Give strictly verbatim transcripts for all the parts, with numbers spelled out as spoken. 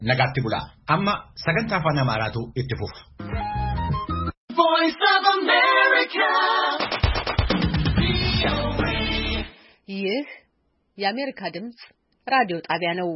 nagaatti bulaa. Amma sagantaa afaan Amaaraatu itti fufa. Voice of America. ይህ የአሜሪካ ድምጽ ራዲዮ ጣቢያ ነው።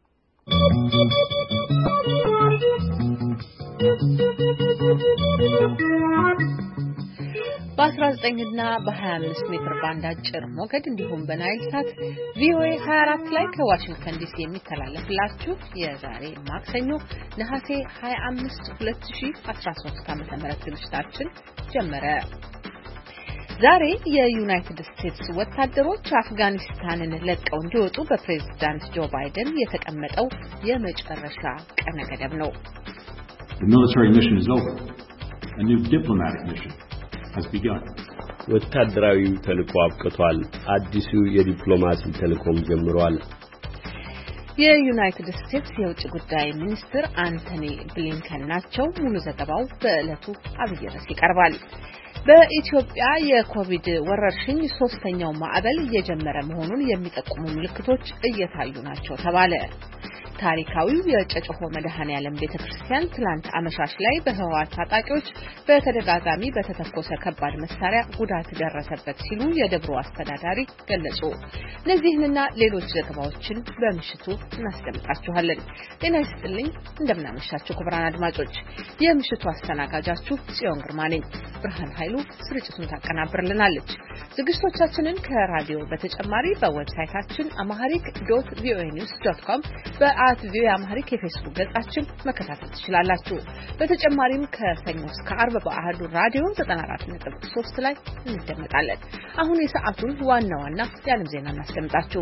በ19 እና በ25 ሜትር ባንድ አጭር ሞገድ እንዲሁም በናይል ሳት ቪኦኤ ሃያ አራት ላይ ከዋሽንግተን ዲሲ የሚተላለፍላችሁ የዛሬ ማክሰኞ ነሐሴ ሃያ አምስት ሁለት ሺህ አስራ ሶስት ዓመተ ምህረት ዝግጅታችን ጀመረ። ዛሬ የዩናይትድ ስቴትስ ወታደሮች አፍጋኒስታንን ለቀው እንዲወጡ በፕሬዝዳንት ጆ ባይደን የተቀመጠው የመጨረሻ ቀነ ገደብ ነው። The military mission is over. A new diplomatic mission has begun. ወታደራዊው ተልዕኮ አብቅቷል። አዲሱ የዲፕሎማሲ ተልዕኮም ጀምሯል። የዩናይትድ ስቴትስ የውጭ ጉዳይ ሚኒስትር አንቶኒ ብሊንከን ናቸው። ሙሉ ዘገባው በዕለቱ አብይ ርዕስ ይቀርባል። በኢትዮጵያ የኮቪድ ወረርሽኝ ሶስተኛው ማዕበል እየጀመረ መሆኑን የሚጠቁሙ ምልክቶች እየታዩ ናቸው ተባለ። ታሪካዊው የጨጨሆ መድኃኔዓለም ቤተክርስቲያን ትላንት አመሻሽ ላይ በህወሓት ታጣቂዎች በተደጋጋሚ በተተኮሰ ከባድ መሳሪያ ጉዳት ደረሰበት ሲሉ የደብሩ አስተዳዳሪ ገለጹ። እነዚህንና ሌሎች ዘገባዎችን በምሽቱ እናስደምጣችኋለን። ጤና ይስጥልኝ፣ እንደምናመሻችሁ ክቡራን አድማጮች። የምሽቱ አስተናጋጃችሁ ጽዮን ግርማ ነኝ። ብርሃን ኃይሉ ስርጭቱን ታቀናብርልናለች። ዝግጅቶቻችንን ከራዲዮ በተጨማሪ በዌብሳይታችን amharic dot voa news dot com በአት ቪኦኤ አምሃሪክ የፌስቡክ ገጻችን መከታተል ትችላላችሁ። በተጨማሪም ከሰኞ እስከ ዓርብ በአህዱ ራዲዮ ዘጠና አራት ነጥብ ሶስት ላይ እንደመጣለን። አሁን የሰዓቱን ዋና ዋና የዓለም ዜና እናስደምጣችሁ።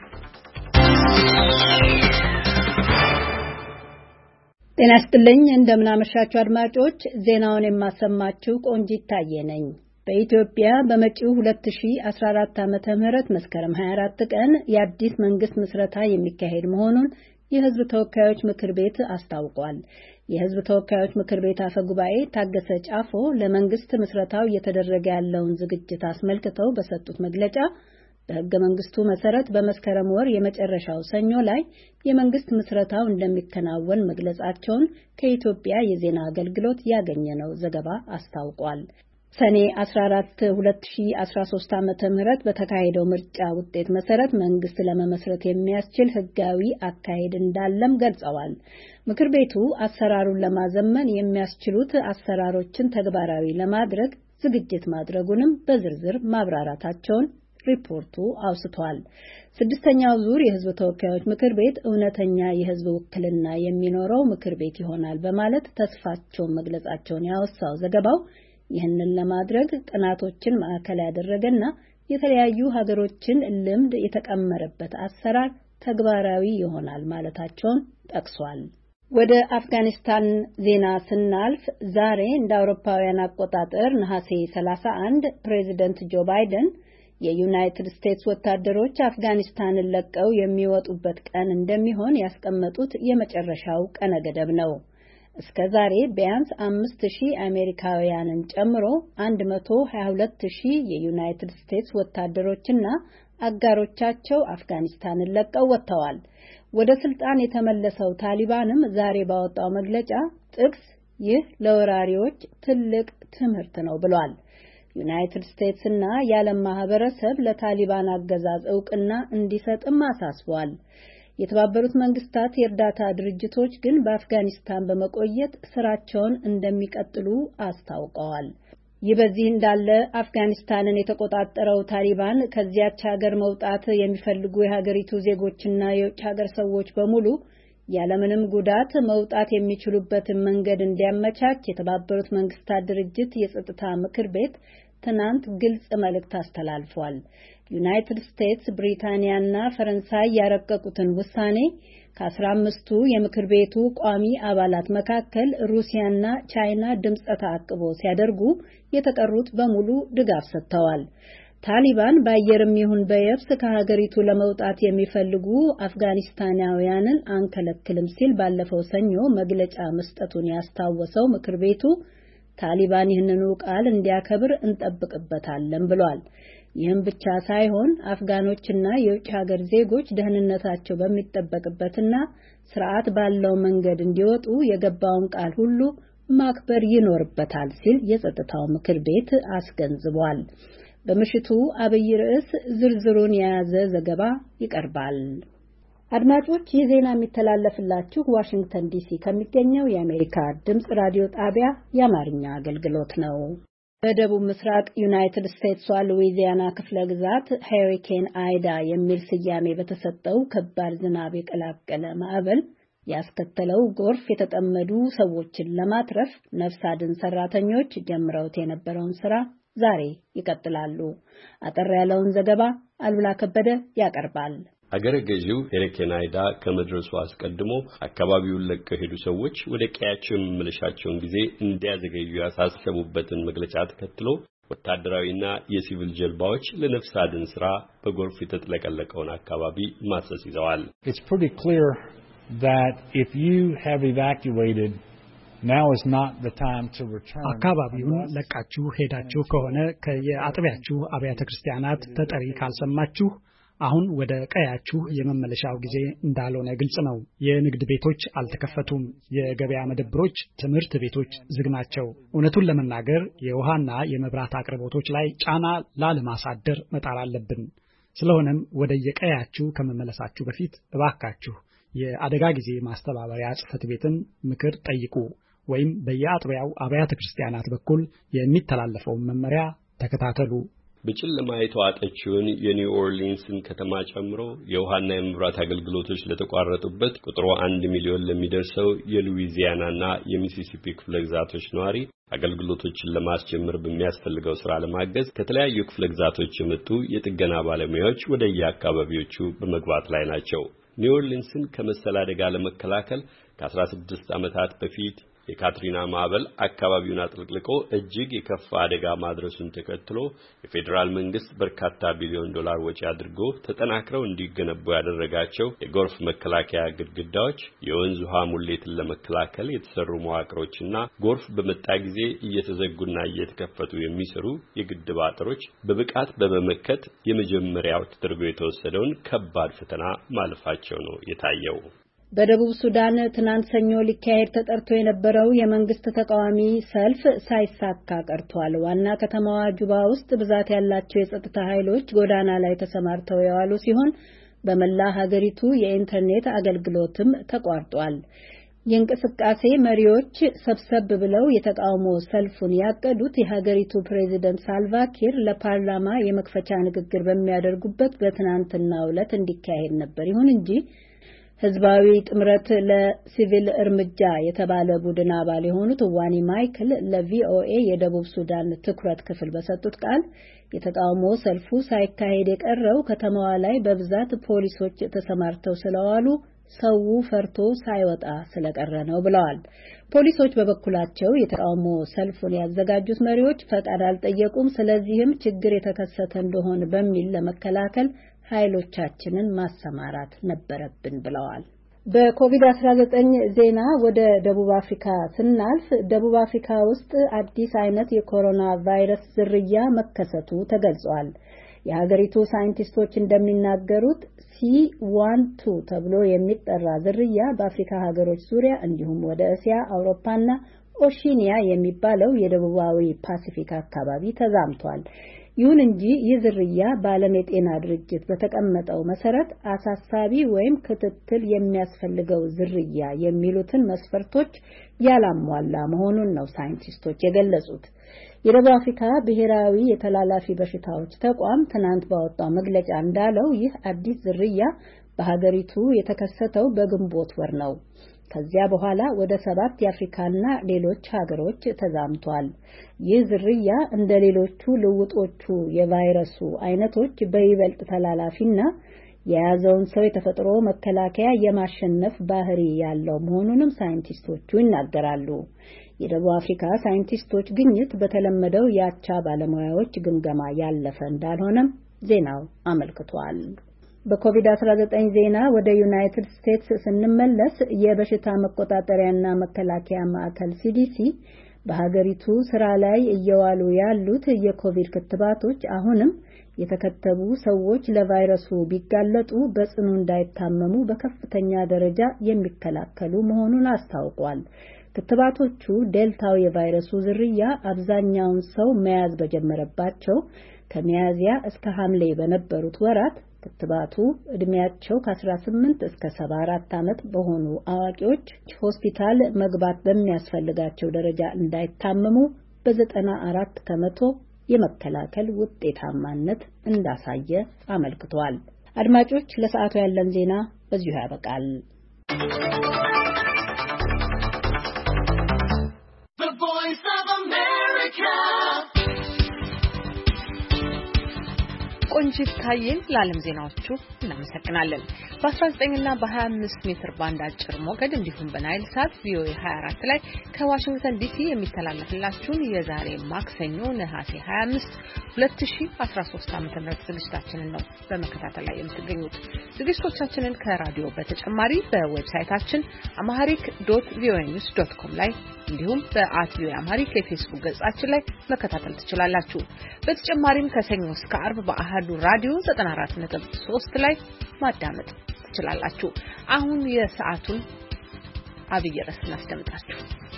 ጤና ይስጥልኝ፣ እንደምናመሻችሁ አድማጮች። ዜናውን የማሰማችሁ ቆንጂት ታየ ነኝ። በኢትዮጵያ በመጪው ሁለት ሺህ አስራ አራት ዓመተ ምህረት መስከረም ሃያ አራት ቀን የአዲስ መንግስት ምስረታ የሚካሄድ መሆኑን የሕዝብ ተወካዮች ምክር ቤት አስታውቋል። የሕዝብ ተወካዮች ምክር ቤት አፈ ጉባኤ ታገሰ ጫፎ ለመንግስት ምስረታው እየተደረገ ያለውን ዝግጅት አስመልክተው በሰጡት መግለጫ በሕገ መንግስቱ መሰረት በመስከረም ወር የመጨረሻው ሰኞ ላይ የመንግስት ምስረታው እንደሚከናወን መግለጻቸውን ከኢትዮጵያ የዜና አገልግሎት ያገኘነው ዘገባ አስታውቋል። ሰኔ አስራ አራት ሁለት ሺህ አስራ ሶስት ዓመተ ምህረት በተካሄደው ምርጫ ውጤት መሰረት መንግስት ለመመስረት የሚያስችል ህጋዊ አካሄድ እንዳለም ገልጸዋል። ምክር ቤቱ አሰራሩን ለማዘመን የሚያስችሉት አሰራሮችን ተግባራዊ ለማድረግ ዝግጅት ማድረጉንም በዝርዝር ማብራራታቸውን ሪፖርቱ አውስቷል። ስድስተኛው ዙር የህዝብ ተወካዮች ምክር ቤት እውነተኛ የህዝብ ውክልና የሚኖረው ምክር ቤት ይሆናል በማለት ተስፋቸውን መግለጻቸውን ያወሳው ዘገባው ይህንን ለማድረግ ጥናቶችን ማዕከል ያደረገና የተለያዩ ሀገሮችን ልምድ የተቀመረበት አሰራር ተግባራዊ ይሆናል ማለታቸውን ጠቅሷል። ወደ አፍጋኒስታን ዜና ስናልፍ ዛሬ እንደ አውሮፓውያን አቆጣጠር ነሐሴ ሰላሳ አንድ ፕሬዚደንት ጆ ባይደን የዩናይትድ ስቴትስ ወታደሮች አፍጋኒስታንን ለቀው የሚወጡበት ቀን እንደሚሆን ያስቀመጡት የመጨረሻው ቀነ ገደብ ነው። እስከ ዛሬ ቢያንስ አምስት ሺህ አሜሪካውያንን ጨምሮ አንድ መቶ ሀያ ሁለት ሺህ የዩናይትድ ስቴትስ ወታደሮችና አጋሮቻቸው አፍጋኒስታንን ለቀው ወጥተዋል። ወደ ስልጣን የተመለሰው ታሊባንም ዛሬ ባወጣው መግለጫ ጥቅስ ይህ ለወራሪዎች ትልቅ ትምህርት ነው ብሏል። ዩናይትድ ስቴትስ እና የዓለም ማህበረሰብ ለታሊባን አገዛዝ ዕውቅና እንዲሰጥም አሳስቧል። የተባበሩት መንግስታት የእርዳታ ድርጅቶች ግን በአፍጋኒስታን በመቆየት ስራቸውን እንደሚቀጥሉ አስታውቀዋል። ይህ በዚህ እንዳለ አፍጋኒስታንን የተቆጣጠረው ታሊባን ከዚያች ሀገር መውጣት የሚፈልጉ የሀገሪቱ ዜጎችና የውጭ ሀገር ሰዎች በሙሉ ያለምንም ጉዳት መውጣት የሚችሉበትን መንገድ እንዲያመቻች የተባበሩት መንግስታት ድርጅት የጸጥታ ምክር ቤት ትናንት ግልጽ መልእክት አስተላልፏል። ዩናይትድ ስቴትስ፣ ብሪታንያና ፈረንሳይ ያረቀቁትን ውሳኔ ከአስራ አምስቱ የምክር ቤቱ ቋሚ አባላት መካከል ሩሲያና ቻይና ድምፅ ተአቅቦ ሲያደርጉ የተቀሩት በሙሉ ድጋፍ ሰጥተዋል። ታሊባን በአየርም ይሁን በየብስ ከሀገሪቱ ለመውጣት የሚፈልጉ አፍጋኒስታናውያንን አንከለክልም ሲል ባለፈው ሰኞ መግለጫ መስጠቱን ያስታወሰው ምክር ቤቱ ታሊባን ይህንኑ ቃል እንዲያከብር እንጠብቅበታለን ብሏል። ይህም ብቻ ሳይሆን አፍጋኖችና የውጭ ሀገር ዜጎች ደህንነታቸው በሚጠበቅበትና ስርዓት ባለው መንገድ እንዲወጡ የገባውን ቃል ሁሉ ማክበር ይኖርበታል ሲል የጸጥታው ምክር ቤት አስገንዝቧል። በምሽቱ አብይ ርዕስ ዝርዝሩን የያዘ ዘገባ ይቀርባል። አድማጮች ይህ ዜና የሚተላለፍላችሁ ዋሽንግተን ዲሲ ከሚገኘው የአሜሪካ ድምጽ ራዲዮ ጣቢያ የአማርኛ አገልግሎት ነው። በደቡብ ምስራቅ ዩናይትድ ስቴትስ ሉዊዚያና ክፍለ ግዛት ሃሪኬን አይዳ የሚል ስያሜ በተሰጠው ከባድ ዝናብ የቀላቀለ ማዕበል ያስከተለው ጎርፍ የተጠመዱ ሰዎችን ለማትረፍ ነፍስ አድን ሰራተኞች ጀምረውት የነበረውን ስራ ዛሬ ይቀጥላሉ። አጠር ያለውን ዘገባ አሉላ ከበደ ያቀርባል። አገረ ገዢው ሃሪኬን አይዳ ከመድረሱ አስቀድሞ አካባቢውን ለቀው ሄዱ ሰዎች ወደ ቀያቸው መመለሻቸውን ጊዜ እንዲያዘገዩ ያሳሰቡበትን መግለጫ ተከትሎ ወታደራዊና የሲቪል ጀልባዎች ለነፍስ አድን ስራ በጎርፍ የተጥለቀለቀውን አካባቢ ማሰስ ይዘዋል። It's pretty clear that if you have evacuated now is not the time to return. አካባቢውን ለቃችሁ ሄዳችሁ ከሆነ ከየአጥቢያችሁ አብያተ ክርስቲያናት ተጠሪ ካልሰማችሁ አሁን ወደ ቀያችሁ የመመለሻው ጊዜ እንዳልሆነ ግልጽ ነው። የንግድ ቤቶች አልተከፈቱም። የገበያ መደብሮች፣ ትምህርት ቤቶች ዝግ ናቸው። እውነቱን ለመናገር የውሃና የመብራት አቅርቦቶች ላይ ጫና ላለማሳደር መጣር አለብን። ስለሆነም ወደ የቀያችሁ ከመመለሳችሁ በፊት እባካችሁ የአደጋ ጊዜ ማስተባበሪያ ጽሕፈት ቤትን ምክር ጠይቁ ወይም በየአጥቢያው አብያተ ክርስቲያናት በኩል የሚተላለፈው መመሪያ ተከታተሉ። በጨለማ የተዋጠችውን የኒው ኦርሊንስን ከተማ ጨምሮ የውሃና የመብራት አገልግሎቶች ለተቋረጡበት ቁጥሩ አንድ ሚሊዮን ለሚደርሰው የሉዊዚያናና የሚሲሲፒ ክፍለ ግዛቶች ነዋሪ አገልግሎቶችን ለማስጀመር በሚያስፈልገው ስራ ለማገዝ ከተለያዩ ክፍለ ግዛቶች የመጡ የጥገና ባለሙያዎች ወደ የአካባቢዎቹ በመግባት ላይ ናቸው። ኒው ኦርሊንስን ከመሰል አደጋ ለመከላከል ከአስራ ስድስት ዓመታት በፊት የካትሪና ማዕበል አካባቢውን አጥልቅልቆ እጅግ የከፋ አደጋ ማድረሱን ተከትሎ የፌደራል መንግስት በርካታ ቢሊዮን ዶላር ወጪ አድርጎ ተጠናክረው እንዲገነቡ ያደረጋቸው የጎርፍ መከላከያ ግድግዳዎች፣ የወንዝ ውሃ ሙሌትን ለመከላከል የተሰሩ መዋቅሮችና ጎርፍ በመጣ ጊዜ እየተዘጉና እየተከፈቱ የሚሰሩ የግድብ አጥሮች በብቃት በመመከት የመጀመሪያው ተደርጎ የተወሰደውን ከባድ ፈተና ማለፋቸው ነው የታየው። በደቡብ ሱዳን ትናንት ሰኞ ሊካሄድ ተጠርቶ የነበረው የመንግስት ተቃዋሚ ሰልፍ ሳይሳካ ቀርቷል። ዋና ከተማዋ ጁባ ውስጥ ብዛት ያላቸው የጸጥታ ኃይሎች ጎዳና ላይ ተሰማርተው የዋሉ ሲሆን በመላ ሀገሪቱ የኢንተርኔት አገልግሎትም ተቋርጧል። የእንቅስቃሴ መሪዎች ሰብሰብ ብለው የተቃውሞ ሰልፉን ያቀዱት የሀገሪቱ ፕሬዝዳንት ሳልቫ ኪር ለፓርላማ የመክፈቻ ንግግር በሚያደርጉበት በትናንትናው ዕለት እንዲካሄድ ነበር። ይሁን እንጂ ህዝባዊ ጥምረት ለሲቪል እርምጃ የተባለ ቡድን አባል የሆኑት ዋኒ ማይክል ለቪኦኤ የደቡብ ሱዳን ትኩረት ክፍል በሰጡት ቃል የተቃውሞ ሰልፉ ሳይካሄድ የቀረው ከተማዋ ላይ በብዛት ፖሊሶች ተሰማርተው ስለዋሉ ሰው ፈርቶ ሳይወጣ ስለቀረ ነው ብለዋል። ፖሊሶች በበኩላቸው የተቃውሞ ሰልፉን ያዘጋጁት መሪዎች ፈቃድ አልጠየቁም፣ ስለዚህም ችግር የተከሰተ እንደሆነ በሚል ለመከላከል ኃይሎቻችንን ማሰማራት ነበረብን ብለዋል። በኮቪድ አስራ ዘጠኝ ዜና ወደ ደቡብ አፍሪካ ስናልፍ ደቡብ አፍሪካ ውስጥ አዲስ አይነት የኮሮና ቫይረስ ዝርያ መከሰቱ ተገልጿል። የሀገሪቱ ሳይንቲስቶች እንደሚናገሩት ሲ ዋን ቱ ተብሎ የሚጠራ ዝርያ በአፍሪካ ሀገሮች ዙሪያ እንዲሁም ወደ እስያ፣ አውሮፓና ኦሺኒያ የሚባለው የደቡባዊ ፓሲፊክ አካባቢ ተዛምቷል። ይሁን እንጂ ይህ ዝርያ በዓለም የጤና ድርጅት በተቀመጠው መሰረት አሳሳቢ ወይም ክትትል የሚያስፈልገው ዝርያ የሚሉትን መስፈርቶች ያላሟላ መሆኑን ነው ሳይንቲስቶች የገለጹት። የደቡብ አፍሪካ ብሔራዊ የተላላፊ በሽታዎች ተቋም ትናንት ባወጣው መግለጫ እንዳለው ይህ አዲስ ዝርያ በሀገሪቱ የተከሰተው በግንቦት ወር ነው። ከዚያ በኋላ ወደ ሰባት የአፍሪካና ሌሎች ሀገሮች ተዛምቷል። ይህ ዝርያ እንደ ሌሎቹ ልውጦቹ የቫይረሱ አይነቶች በይበልጥ ተላላፊና የያዘውን ሰው የተፈጥሮ መከላከያ የማሸነፍ ባህሪ ያለው መሆኑንም ሳይንቲስቶቹ ይናገራሉ። የደቡብ አፍሪካ ሳይንቲስቶች ግኝት በተለመደው የአቻ ባለሙያዎች ግምገማ ያለፈ እንዳልሆነም ዜናው አመልክቷል። በኮቪድ አስራ ዘጠኝ ዜና ወደ ዩናይትድ ስቴትስ ስንመለስ የበሽታ መቆጣጠሪያና መከላከያ ማዕከል ሲዲሲ በሀገሪቱ ስራ ላይ እየዋሉ ያሉት የኮቪድ ክትባቶች አሁንም የተከተቡ ሰዎች ለቫይረሱ ቢጋለጡ በጽኑ እንዳይታመሙ በከፍተኛ ደረጃ የሚከላከሉ መሆኑን አስታውቋል። ክትባቶቹ ዴልታው የቫይረሱ ዝርያ አብዛኛውን ሰው መያዝ በጀመረባቸው ከሚያዝያ እስከ ሐምሌ በነበሩት ወራት ክትባቱ እድሜያቸው ከ18 እስከ ሰባ አራት ዓመት በሆኑ አዋቂዎች ሆስፒታል መግባት በሚያስፈልጋቸው ደረጃ እንዳይታመሙ በዘጠና አራት ከመቶ የመከላከል ውጤታማነት እንዳሳየ አመልክቷል። አድማጮች ለሰዓቱ ያለን ዜና በዚሁ ያበቃል። ቆንጂት ታየን ለዓለም ዜናዎቹ እናመሰግናለን። በ19 እና በ25 ሜትር ባንድ አጭር ሞገድ እንዲሁም በናይል ሳት ቪኦኤ ሃያ አራት ላይ ከዋሽንግተን ዲሲ የሚተላለፍላችሁን የዛሬ ማክሰኞ ነሐሴ ሃያ አምስት ሁለት ሺህ አስራ ሶስት ዓመተ ምህረት ዝግጅታችንን ነው በመከታተል ላይ የምትገኙት። ዝግጅቶቻችንን ከራዲዮ በተጨማሪ በዌብሳይታችን amharic dot voa news dot com ላይ እንዲሁም በአት ቪኦኤ አምሃሪክ የፌስቡክ ገጻችን ላይ መከታተል ትችላላችሁ። በተጨማሪም ከሰኞ እስከ ዓርብ በአሃዱ ራዲዮ ዘጠና አራት ነጥብ ሶስት ላይ ማዳመጥ ትችላላችሁ። አሁን የሰዓቱን አብይ ርዕስ እናስደምጣችሁ።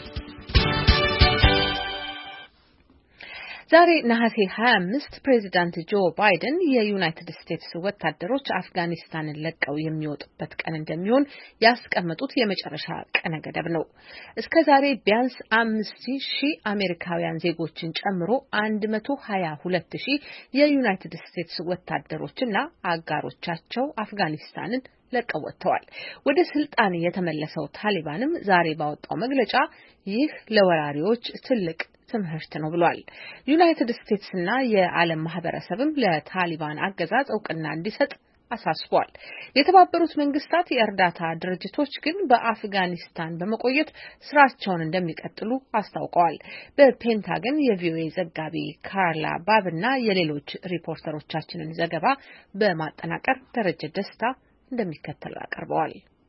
ዛሬ ነሐሴ ሃያ አምስት ፕሬዚዳንት ጆ ባይደን የዩናይትድ ስቴትስ ወታደሮች አፍጋኒስታንን ለቀው የሚወጡበት ቀን እንደሚሆን ያስቀመጡት የመጨረሻ ቀነ ገደብ ነው። እስከ ዛሬ ቢያንስ አምስት ሺህ አሜሪካውያን ዜጎችን ጨምሮ አንድ መቶ ሀያ ሁለት ሺህ የዩናይትድ ስቴትስ ወታደሮችና አጋሮቻቸው አፍጋኒስታንን ለቀው ወጥተዋል። ወደ ስልጣን የተመለሰው ታሊባንም ዛሬ ባወጣው መግለጫ ይህ ለወራሪዎች ትልቅ ትምህርት ነው ብሏል። ዩናይትድ ስቴትስ እና የዓለም ማህበረሰብም ለታሊባን አገዛዝ እውቅና እንዲሰጥ አሳስቧል። የተባበሩት መንግስታት የእርዳታ ድርጅቶች ግን በአፍጋኒስታን በመቆየት ስራቸውን እንደሚቀጥሉ አስታውቀዋል። በፔንታገን የቪኦኤ ዘጋቢ ካርላ ባብና የሌሎች ሪፖርተሮቻችንን ዘገባ በማጠናቀር ደረጀ ደስታ እንደሚከተለው ያቀርበዋል።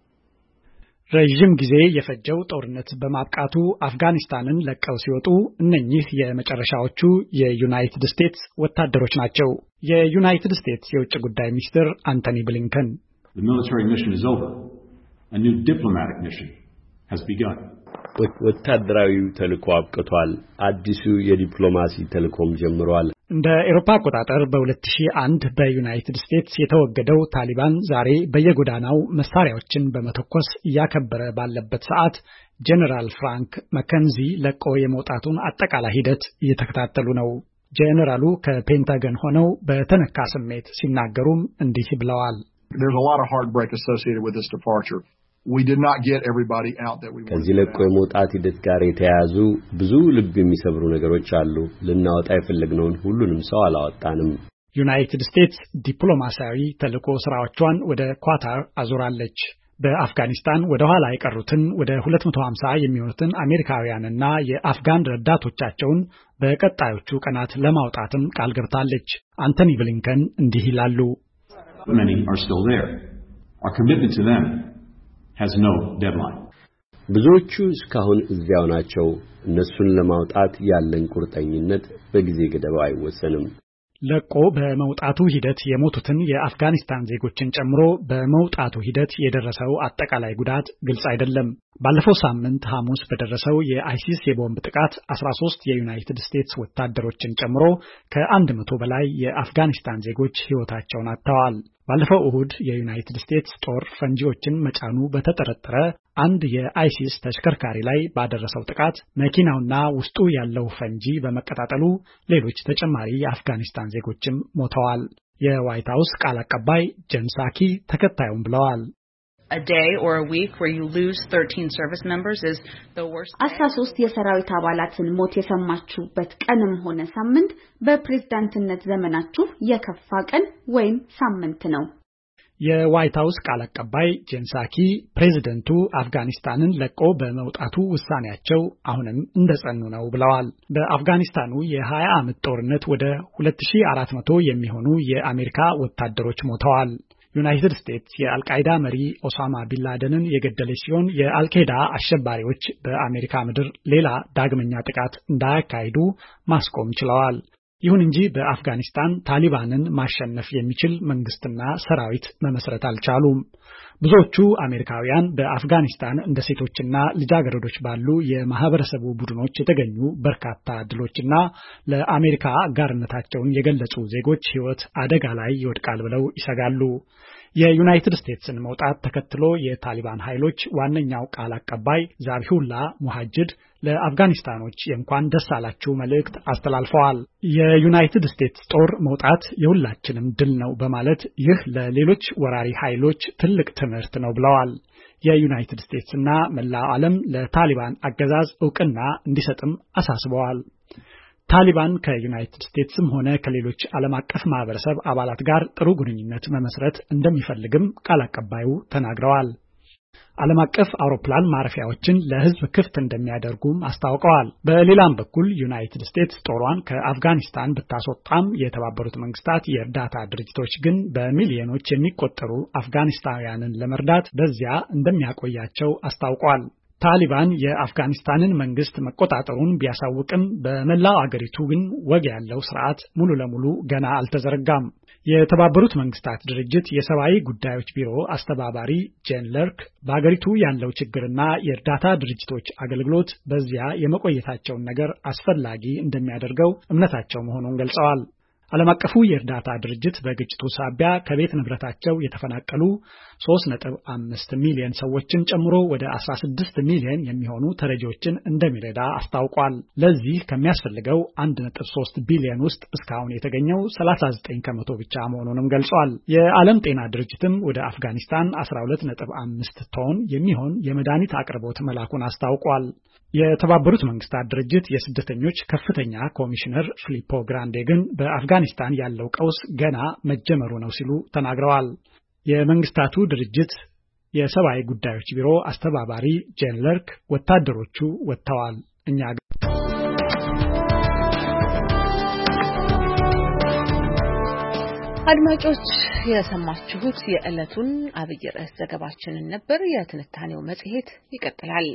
ረጅም ጊዜ የፈጀው ጦርነት በማብቃቱ አፍጋኒስታንን ለቀው ሲወጡ እነኚህ የመጨረሻዎቹ የዩናይትድ ስቴትስ ወታደሮች ናቸው። የዩናይትድ ስቴትስ የውጭ ጉዳይ ሚኒስትር አንቶኒ ብሊንከን The military mission is over. A new diplomatic mission has begun. ወታደራዊው ተልዕኮ አብቅቷል። አዲሱ የዲፕሎማሲ ተልዕኮም ጀምሯል። እንደ አውሮፓ አቆጣጠር በሁለት ሺህ አንድ በዩናይትድ ስቴትስ የተወገደው ታሊባን ዛሬ በየጎዳናው መሳሪያዎችን በመተኮስ እያከበረ ባለበት ሰዓት ጄኔራል ፍራንክ መከንዚ ለቆ የመውጣቱን አጠቃላይ ሂደት እየተከታተሉ ነው። ጄኔራሉ ከፔንታገን ሆነው በተነካ ስሜት ሲናገሩም እንዲህ ብለዋል። There's a lot of heartbreak associated with this departure. We did not get everybody out that we wanted. ከዚህ ለቆ የመውጣት ሂደት ጋር የተያያዙ ብዙ ልብ የሚሰብሩ ነገሮች አሉ። ልናወጣ የፈለግነውን ሁሉንም ሰው አላወጣንም። ዩናይትድ ስቴትስ ዲፕሎማሲያዊ ተልዕኮ ስራዎቿን ወደ ኳታር አዙራለች። በአፍጋኒስታን ወደ ኋላ የቀሩትን ወደ ሁለት መቶ ሃምሳ የሚሆኑትን አሜሪካውያንና የአፍጋን ረዳቶቻቸውን በቀጣዮቹ ቀናት ለማውጣትም ቃል ገብታለች። አንቶኒ ብሊንከን እንዲህ ይላሉ። Many are still there. Our commitment to them has no deadline. ብዙዎቹ እስካሁን እዚያው ናቸው። እነሱን ለማውጣት ያለን ቁርጠኝነት በጊዜ ገደብ አይወሰንም። ለቆ በመውጣቱ ሂደት የሞቱትን የአፍጋኒስታን ዜጎችን ጨምሮ በመውጣቱ ሂደት የደረሰው አጠቃላይ ጉዳት ግልጽ አይደለም። ባለፈው ሳምንት ሐሙስ በደረሰው የአይሲስ የቦምብ ጥቃት አስራ ሶስት የዩናይትድ ስቴትስ ወታደሮችን ጨምሮ ከአንድ መቶ በላይ የአፍጋኒስታን ዜጎች ሕይወታቸውን አጥተዋል። ባለፈው እሁድ የዩናይትድ ስቴትስ ጦር ፈንጂዎችን መጫኑ በተጠረጠረ አንድ የአይሲስ ተሽከርካሪ ላይ ባደረሰው ጥቃት መኪናውና ውስጡ ያለው ፈንጂ በመቀጣጠሉ ሌሎች ተጨማሪ የአፍጋኒስታን ዜጎችም ሞተዋል። የዋይት ሃውስ ቃል አቀባይ ጄን ሳኪ ተከታዩን ብለዋል። A day or a week where you lose thirteen service members is the worst. አስራ ሶስት የሰራዊት አባላትን ሞት የሰማችሁበት ቀንም ሆነ ሳምንት በፕሬዝዳንትነት ዘመናችሁ የከፋ ቀን ወይም ሳምንት ነው። የዋይት ሃውስ ቃል አቀባይ ጄን ሳኪ ፕሬዝዳንቱ አፍጋኒስታንን ለቆ በመውጣቱ ውሳኔያቸው አሁንም እንደጸኑ ነው ብለዋል። በአፍጋኒስታኑ የ20 ዓመት ጦርነት ወደ ሁለት ሺህ አራት መቶ የሚሆኑ የአሜሪካ ወታደሮች ሞተዋል። ዩናይትድ ስቴትስ የአልቃይዳ መሪ ኦሳማ ቢንላደንን የገደለች ሲሆን የአልቃይዳ አሸባሪዎች በአሜሪካ ምድር ሌላ ዳግመኛ ጥቃት እንዳያካሂዱ ማስቆም ችለዋል። ይሁን እንጂ በአፍጋኒስታን ታሊባንን ማሸነፍ የሚችል መንግስትና ሰራዊት መመስረት አልቻሉም። ብዙዎቹ አሜሪካውያን በአፍጋኒስታን እንደ ሴቶችና ልጃገረዶች ባሉ የማህበረሰቡ ቡድኖች የተገኙ በርካታ ድሎችና ለአሜሪካ አጋርነታቸውን የገለጹ ዜጎች ሕይወት አደጋ ላይ ይወድቃል ብለው ይሰጋሉ። የዩናይትድ ስቴትስን መውጣት ተከትሎ የታሊባን ኃይሎች ዋነኛው ቃል አቀባይ ዛቢሁላ ሙሃጅድ ለአፍጋኒስታኖች የእንኳን ደስ አላችሁ መልእክት አስተላልፈዋል። የዩናይትድ ስቴትስ ጦር መውጣት የሁላችንም ድል ነው በማለት ይህ ለሌሎች ወራሪ ኃይሎች ትልቅ ትምህርት ነው ብለዋል። የዩናይትድ ስቴትስና መላው ዓለም ለታሊባን አገዛዝ ዕውቅና እንዲሰጥም አሳስበዋል። ታሊባን ከዩናይትድ ስቴትስም ሆነ ከሌሎች ዓለም አቀፍ ማህበረሰብ አባላት ጋር ጥሩ ግንኙነት መመስረት እንደሚፈልግም ቃል አቀባዩ ተናግረዋል። ዓለም አቀፍ አውሮፕላን ማረፊያዎችን ለሕዝብ ክፍት እንደሚያደርጉም አስታውቀዋል። በሌላም በኩል ዩናይትድ ስቴትስ ጦሯን ከአፍጋኒስታን ብታስወጣም የተባበሩት መንግስታት የእርዳታ ድርጅቶች ግን በሚሊዮኖች የሚቆጠሩ አፍጋኒስታውያንን ለመርዳት በዚያ እንደሚያቆያቸው አስታውቀዋል። ታሊባን የአፍጋኒስታንን መንግስት መቆጣጠሩን ቢያሳውቅም በመላው አገሪቱ ግን ወግ ያለው ስርዓት ሙሉ ለሙሉ ገና አልተዘረጋም። የተባበሩት መንግስታት ድርጅት የሰብአዊ ጉዳዮች ቢሮ አስተባባሪ ጄን ለርክ በአገሪቱ ያለው ችግርና የእርዳታ ድርጅቶች አገልግሎት በዚያ የመቆየታቸውን ነገር አስፈላጊ እንደሚያደርገው እምነታቸው መሆኑን ገልጸዋል። ዓለም አቀፉ የእርዳታ ድርጅት በግጭቱ ሳቢያ ከቤት ንብረታቸው የተፈናቀሉ ሶስት ነጥብ አምስት ሚሊዮን ሰዎችን ጨምሮ ወደ አስራ ስድስት ሚሊዮን የሚሆኑ ተረጂዎችን እንደሚረዳ አስታውቋል። ለዚህ ከሚያስፈልገው አንድ ነጥብ ሶስት ቢሊዮን ውስጥ እስካሁን የተገኘው ሰላሳ ዘጠኝ ከመቶ ብቻ መሆኑንም ገልጿል። የዓለም ጤና ድርጅትም ወደ አፍጋኒስታን አስራ ሁለት ነጥብ አምስት ቶን የሚሆን የመድኃኒት አቅርቦት መላኩን አስታውቋል። የተባበሩት መንግስታት ድርጅት የስደተኞች ከፍተኛ ኮሚሽነር ፊሊፖ ግራንዴ ግን በአፍጋኒስታን ያለው ቀውስ ገና መጀመሩ ነው ሲሉ ተናግረዋል። የመንግስታቱ ድርጅት የሰብአዊ ጉዳዮች ቢሮ አስተባባሪ ጄን ለርክ ወታደሮቹ ወጥተዋል፣ እኛ አድማጮች የሰማችሁት የዕለቱን አብይ ርዕስ ዘገባችንን ነበር። የትንታኔው መጽሔት ይቀጥላል።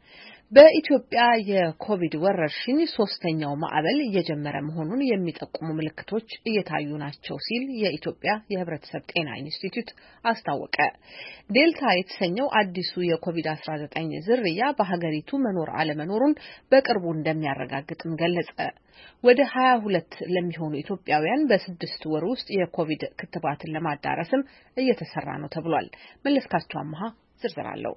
በኢትዮጵያ የኮቪድ ወረርሽኝ ሶስተኛው ማዕበል እየጀመረ መሆኑን የሚጠቁሙ ምልክቶች እየታዩ ናቸው ሲል የኢትዮጵያ የሕብረተሰብ ጤና ኢንስቲትዩት አስታወቀ። ዴልታ የተሰኘው አዲሱ የኮቪድ አስራ ዘጠኝ ዝርያ በሀገሪቱ መኖር አለመኖሩን በቅርቡ እንደሚያረጋግጥም ገለጸ። ወደ ሀያ ሁለት ለሚሆኑ ኢትዮጵያውያን በስድስት ወር ውስጥ የኮቪድ ክትባትን ለማዳረስም እየተሰራ ነው ተብሏል። መለስካቸው አማሃ ዝርዝር አለው።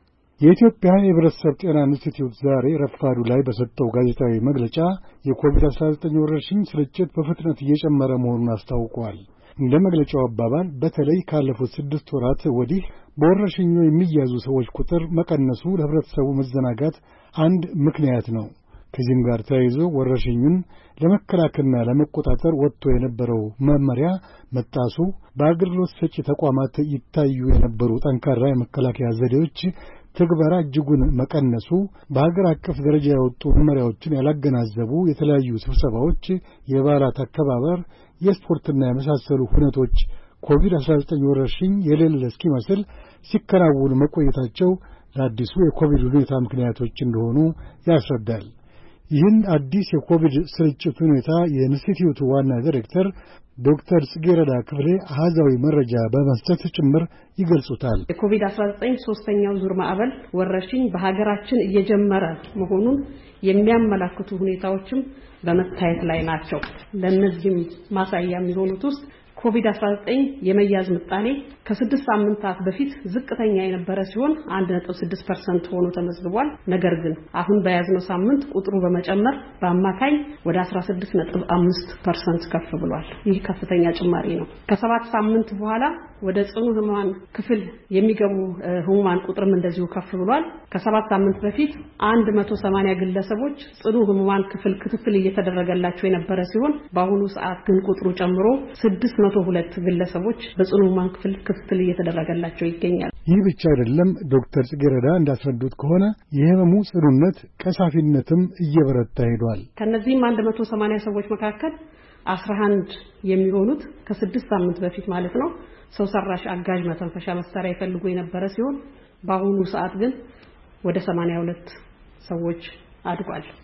የኢትዮጵያ የሕብረተሰብ ጤና ኢንስቲትዩት ዛሬ ረፋዱ ላይ በሰጠው ጋዜጣዊ መግለጫ የኮቪድ አስራ ዘጠኝ ወረርሽኝ ስርጭት በፍጥነት እየጨመረ መሆኑን አስታውቋል። እንደ መግለጫው አባባል በተለይ ካለፉት ስድስት ወራት ወዲህ በወረርሽኙ የሚያዙ ሰዎች ቁጥር መቀነሱ ለሕብረተሰቡ መዘናጋት አንድ ምክንያት ነው። ከዚህም ጋር ተያይዞ ወረርሽኙን ለመከላከልና ለመቆጣጠር ወጥቶ የነበረው መመሪያ መጣሱ፣ በአገልግሎት ሰጪ ተቋማት ይታዩ የነበሩ ጠንካራ የመከላከያ ዘዴዎች ትግበራ እጅጉን መቀነሱ፣ በሀገር አቀፍ ደረጃ የወጡ መመሪያዎችን ያላገናዘቡ የተለያዩ ስብሰባዎች፣ የበዓላት አከባበር፣ የስፖርትና የመሳሰሉ ሁነቶች ኮቪድ አስራ ዘጠኝ ወረርሽኝ የሌለ እስኪመስል ሲከናወኑ መቆየታቸው ለአዲሱ የኮቪድ ሁኔታ ምክንያቶች እንደሆኑ ያስረዳል። ይህን አዲስ የኮቪድ ስርጭት ሁኔታ የኢንስቲትዩቱ ዋና ዳይሬክተር ዶክተር ጽጌረዳ ክፍሌ አሃዛዊ መረጃ በመስጠት ጭምር ይገልጹታል። የኮቪድ አስራ ዘጠኝ ሶስተኛው ዙር ማዕበል ወረርሽኝ በሀገራችን እየጀመረ መሆኑን የሚያመላክቱ ሁኔታዎችም በመታየት ላይ ናቸው። ለእነዚህም ማሳያ የሚሆኑት ውስጥ ኮቪድ አስራ ዘጠኝ የመያዝ ምጣኔ ከስድስት ሳምንታት በፊት ዝቅተኛ የነበረ ሲሆን አንድ ነጥብ ስድስት ፐርሰንት ሆኖ ተመዝግቧል። ነገር ግን አሁን በያዝነው ሳምንት ቁጥሩ በመጨመር በአማካኝ ወደ አስራ ስድስት ነጥብ አምስት ፐርሰንት ከፍ ብሏል። ይህ ከፍተኛ ጭማሪ ነው። ከሰባት ሳምንት በኋላ ወደ ጽኑ ህሙማን ክፍል የሚገቡ ህሙማን ቁጥርም እንደዚሁ ከፍ ብሏል። ከሰባት ሳምንት በፊት አንድ መቶ ሰማንያ ግለሰቦች ጽኑ ህሙማን ክፍል ክትትል እየተደረገላቸው የነበረ ሲሆን በአሁኑ ሰዓት ግን ቁጥሩ ጨምሮ ስድስት መቶ ሁለት ግለሰቦች በጽኑ ህሙማን ክፍል ክትትል እየተደረገላቸው ይገኛል። ይህ ብቻ አይደለም። ዶክተር ጽጌረዳ እንዳስረዱት ከሆነ የህመሙ ጽኑነት ቀሳፊነትም እየበረታ ሄዷል። ከነዚህም አንድ መቶ ሰማንያ ሰዎች መካከል አስራ አንድ የሚሆኑት ከስድስት ሳምንት በፊት ማለት ነው ሰው ሰራሽ አጋዥ መተንፈሻ መሳሪያ ይፈልጉ የነበረ ሲሆን በአሁኑ ሰዓት ግን ወደ ሰማንያ ሁለት ሰዎች አድጓል።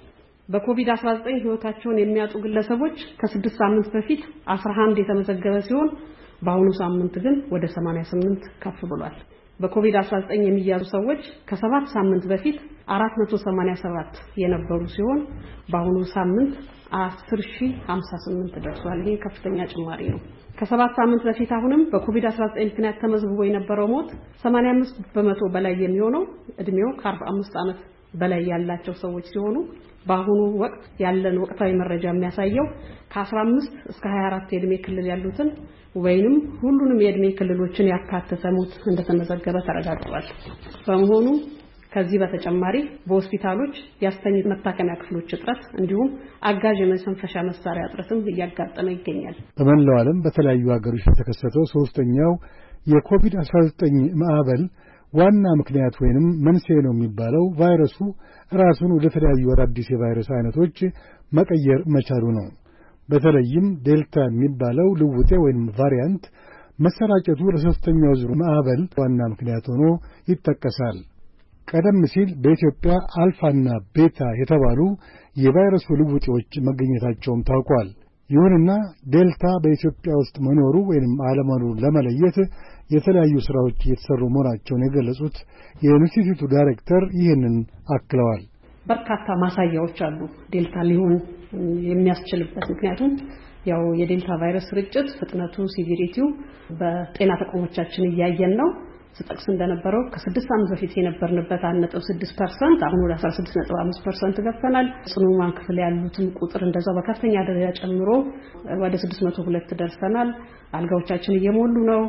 በኮቪድ አስራ ዘጠኝ ህይወታቸውን የሚያጡ ግለሰቦች ከስድስት ሳምንት በፊት አስራ አንድ የተመዘገበ ሲሆን በአሁኑ ሳምንት ግን ወደ ሰማንያ ስምንት ከፍ ብሏል። በኮቪድ አስራ ዘጠኝ የሚያዙ ሰዎች ከሰባት ሳምንት በፊት አራት መቶ ሰማንያ ሰባት የነበሩ ሲሆን በአሁኑ ሳምንት አስር ሺህ ሃምሳ ስምንት ደርሷል። ይሄ ከፍተኛ ጭማሪ ነው። ከሰባት ሳምንት በፊት አሁንም በኮቪድ አስራ ዘጠኝ ምክንያት ተመዝግቦ የነበረው ሞት ሰማንያ አምስት በመቶ በላይ የሚሆነው እድሜው ከአርባ አምስት ዓመት በላይ ያላቸው ሰዎች ሲሆኑ በአሁኑ ወቅት ያለን ወቅታዊ መረጃ የሚያሳየው ከአስራ አምስት እስከ ሀያ አራት የእድሜ ክልል ያሉትን ወይንም ሁሉንም የእድሜ ክልሎችን ያካተተ ሞት እንደተመዘገበ ተረጋግጧል። በመሆኑ ከዚህ በተጨማሪ በሆስፒታሎች የአስተኝ መታከሚያ ክፍሎች እጥረት እንዲሁም አጋዥ የመተንፈሻ መሳሪያ እጥረትም እያጋጠመ ይገኛል። በመላው ዓለም በተለያዩ ሀገሮች የተከሰተው ሶስተኛው የኮቪድ አስራ ዘጠኝ ማዕበል ዋና ምክንያት ወይንም መንስኤ ነው የሚባለው ቫይረሱ ራሱን ወደ ተለያዩ አዳዲስ የቫይረስ አይነቶች መቀየር መቻሉ ነው። በተለይም ዴልታ የሚባለው ልውጤ ወይንም ቫሪያንት መሰራጨቱ ለሶስተኛው ዙር ማዕበል ዋና ምክንያት ሆኖ ይጠቀሳል። ቀደም ሲል በኢትዮጵያ አልፋና ቤታ የተባሉ የቫይረሱ ልውጤዎች መገኘታቸውም ታውቋል። ይሁንና ዴልታ በኢትዮጵያ ውስጥ መኖሩ ወይንም አለመኖሩ ለመለየት የተለያዩ ስራዎች እየተሰሩ መሆናቸውን የገለጹት የኢንስቲትዩቱ ዳይሬክተር ይህንን አክለዋል። በርካታ ማሳያዎች አሉ ዴልታ ሊሆን የሚያስችልበት። ምክንያቱም ያው የዴልታ ቫይረስ ስርጭት ፍጥነቱ ሲቪሪቲው በጤና ተቋሞቻችን እያየን ነው። ስጠቅስ እንደነበረው ከስድስት ዓመት በፊት የነበርንበት አንድ ነጥብ ስድስት ፐርሰንት አሁን ወደ አስራ ስድስት ነጥብ አምስት ፐርሰንት ገብተናል። ጽኑ ሕሙማን ክፍል ያሉትን ቁጥር እንደዛው በከፍተኛ ደረጃ ጨምሮ ወደ ስድስት መቶ ሁለት ደርሰናል። አልጋዎቻችን እየሞሉ ነው።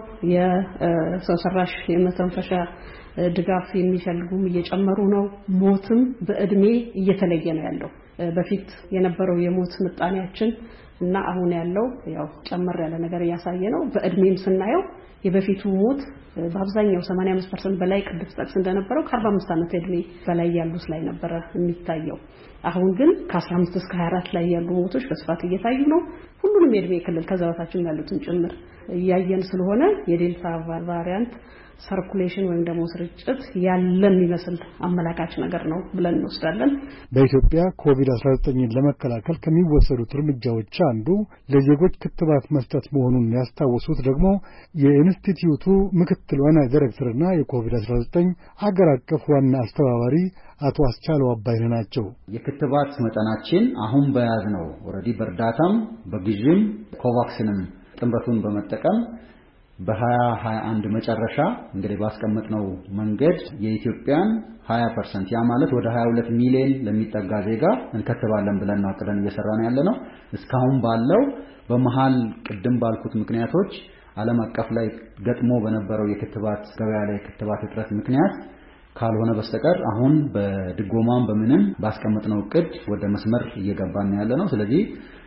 የሰው ሰራሽ የመተንፈሻ ድጋፍ የሚፈልጉም እየጨመሩ ነው። ሞትም በእድሜ እየተለየ ነው ያለው። በፊት የነበረው የሞት ምጣኔያችን እና አሁን ያለው ያው ጨመር ያለ ነገር ያሳየ ነው። በእድሜም ስናየው የበፊቱ ሞት በአብዛኛው ሰማንያ አምስት ፐርሰንት በላይ ቅድስት ጠቅስ እንደነበረው ከአርባ አምስት ዓመት እድሜ በላይ ያሉት ላይ ነበር የሚታየው። አሁን ግን ከአስራ አምስት እስከ ሀያ አራት ላይ ያሉ ሞቶች በስፋት እየታዩ ነው። ሁሉንም የእድሜ ክልል ከዛታችን ያሉትን ጭምር እያየን ስለሆነ የዴልታ ቫሪያንት ሰርኩሌሽን ወይም ደግሞ ስርጭት ያለም ይመስል አመላካች ነገር ነው ብለን እንወስዳለን። በኢትዮጵያ ኮቪድ አስራ ዘጠኝን ለመከላከል ከሚወሰዱት እርምጃዎች አንዱ ለዜጎች ክትባት መስጠት መሆኑን ያስታወሱት ደግሞ የኢንስቲትዩቱ ምክትል ዋና ዳይሬክተርና የኮቪድ አስራ ዘጠኝ ሀገር አቀፍ ዋና አስተባባሪ አቶ አስቻለው አባይነህ ናቸው። የክትባት መጠናችን አሁን በያዝነው ኦሬዲ በእርዳታም በግዥም ኮቫክስንም ጥምረቱን በመጠቀም በሀያ ሀያ አንድ መጨረሻ እንግዲህ ባስቀመጥነው መንገድ የኢትዮጵያን ሀያ ፐርሰንት ያ ማለት ወደ ሀያ ሁለት ሚሊዮን ለሚጠጋ ዜጋ እንከትባለን ብለን አቅደን እየሰራን ያለነው። እስካሁን ባለው በመሃል ቅድም ባልኩት ምክንያቶች ዓለም አቀፍ ላይ ገጥሞ በነበረው የክትባት ገበያ ላይ ክትባት እጥረት ምክንያት ካልሆነ በስተቀር አሁን በድጎማም በምንም ባስቀመጥነው እቅድ ወደ መስመር እየገባን ያለነው። ስለዚህ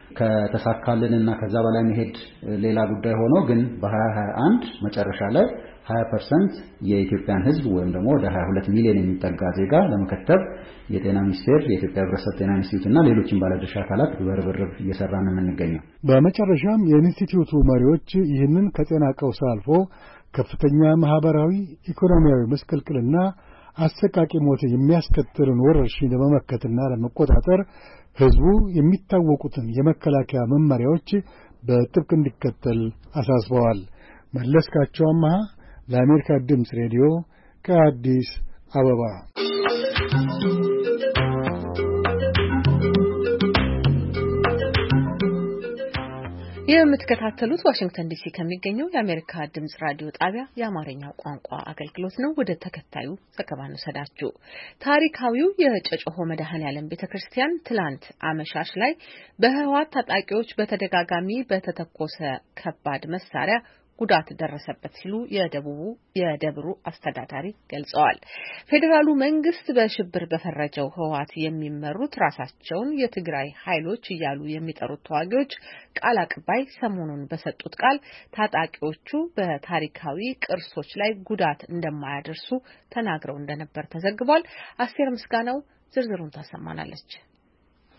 ከተሳካልንና ከዛ በላይ መሄድ ሌላ ጉዳይ ሆኖ ግን በሀያ ሀያ አንድ መጨረሻ ላይ ሀያ ፐርሰንት የኢትዮጵያን ሕዝብ ወይም ደግሞ ወደ ሀያ ሁለት ሚሊዮን የሚጠጋ ዜጋ ለመከተብ የጤና ሚኒስቴር፣ የኢትዮጵያ ሕብረተሰብ ጤና ኢንስቲትዩት እና ሌሎችም ባለድርሻ አካላት በርብርብ እየሰራን የምንገኘው። በመጨረሻም የኢንስቲትዩቱ መሪዎች ይህንን ከጤና ቀውስ አልፎ ከፍተኛ ማህበራዊ፣ ኢኮኖሚያዊ መስቀልቅልና አሰቃቂ ሞት የሚያስከትልን ወረርሽኝ ለመመከትና ለመቆጣጠር ህዝቡ የሚታወቁትን የመከላከያ መመሪያዎች በጥብቅ እንዲከተል አሳስበዋል። መለስካቸው አማሃ ለአሜሪካ ድምፅ ሬዲዮ ከአዲስ አበባ። የምትከታተሉት ዋሽንግተን ዲሲ ከሚገኘው የአሜሪካ ድምጽ ራዲዮ ጣቢያ የአማርኛው ቋንቋ አገልግሎት ነው። ወደ ተከታዩ ዘገባ እንሰዳችሁ። ታሪካዊው የጨጨሆ መድኃኔዓለም ቤተክርስቲያን ትላንት አመሻሽ ላይ በህወሓት ታጣቂዎች በተደጋጋሚ በተተኮሰ ከባድ መሳሪያ ጉዳት ደረሰበት ሲሉ የደቡቡ የደብሩ አስተዳዳሪ ገልጸዋል። ፌዴራሉ መንግስት በሽብር በፈረጀው ህወሓት የሚመሩት ራሳቸውን የትግራይ ኃይሎች እያሉ የሚጠሩት ተዋጊዎች ቃል አቀባይ ሰሞኑን በሰጡት ቃል ታጣቂዎቹ በታሪካዊ ቅርሶች ላይ ጉዳት እንደማያደርሱ ተናግረው እንደነበር ተዘግቧል። አስቴር ምስጋናው ዝርዝሩን ታሰማናለች።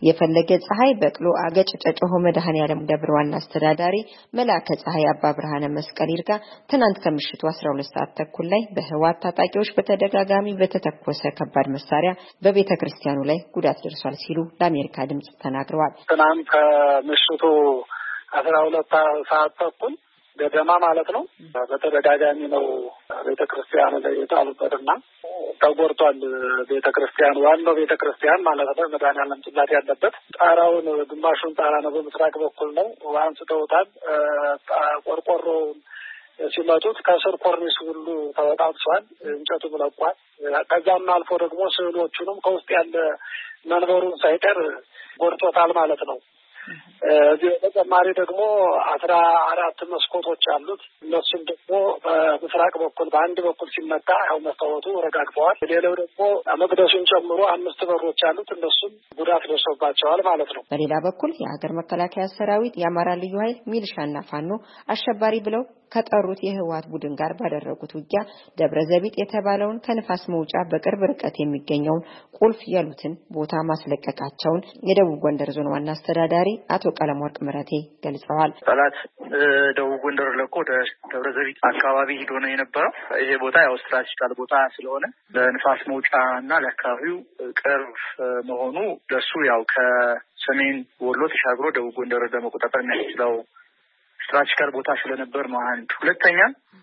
የፈለገ ፀሐይ በቅሎ አገጭ ጨጨሆ መድኃኔዓለም ደብረ ዋና አስተዳዳሪ መላከ ፀሐይ አባ ብርሃነ መስቀል ይርጋ ትናንት ከምሽቱ አስራ ሁለት ሰዓት ተኩል ላይ በህዋት ታጣቂዎች በተደጋጋሚ በተተኮሰ ከባድ መሳሪያ በቤተክርስቲያኑ ላይ ጉዳት ደርሷል ሲሉ ለአሜሪካ ድምጽ ተናግረዋል። ትናንት ከምሽቱ አስራ ሁለት ሰዓት ተኩል ገደማ ማለት ነው በተደጋጋሚ ነው ቤተክርስቲያኑ ላይ የጣሉበትና ተጎድቷል። ቤተክርስቲያኑ ዋናው ቤተክርስቲያን ማለት ነው መድኃኔዓለም ጽላት ያለበት ጣራውን ግማሹን ጣራ ነው በምስራቅ በኩል ነው አንስተውታል። ቆርቆሮ ሲመቱት ከስር ኮርኒስ ሁሉ ተወጣጥቷል፣ እንጨቱ ብለቋል። ከዛም አልፎ ደግሞ ስዕሎቹንም ከውስጥ ያለ መንበሩን ሳይቀር ጎድቶታል ማለት ነው። እዚህ በተጨማሪ ደግሞ አስራ አራት መስኮቶች አሉት። እነሱም ደግሞ በምስራቅ በኩል በአንድ በኩል ሲመታ ያው መስታወቱ ረጋግፈዋል። ሌላው ደግሞ መቅደሱን ጨምሮ አምስት በሮች አሉት። እነሱም ጉዳት ደርሶባቸዋል ማለት ነው። በሌላ በኩል የሀገር መከላከያ ሰራዊት የአማራ ልዩ ኃይል ሚሊሻና ፋኖ አሸባሪ ብለው ከጠሩት የህወሓት ቡድን ጋር ባደረጉት ውጊያ ደብረ ዘቢጥ የተባለውን ከንፋስ መውጫ በቅርብ ርቀት የሚገኘውን ቁልፍ ያሉትን ቦታ ማስለቀቃቸውን የደቡብ ጎንደር ዞን ዋና አስተዳዳሪ አቶ ቀለምወርቅ ምረቴ ገልጸዋል። ጠላት ደቡብ ጎንደር ለቆ ወደ ደብረ ዘቢጥ አካባቢ ሄዶ ነው የነበረው። ይሄ ቦታ ያው ስትራቴጂካል ቦታ ስለሆነ ለንፋስ መውጫ እና ለአካባቢው ቅርብ መሆኑ ለሱ ያው ከሰሜን ወሎ ተሻግሮ ደቡብ ጎንደር ለመቆጣጠር የሚያስችለው ስትራቴጂካል ቦታ ስለነበር ነው። አንድ ሁለተኛ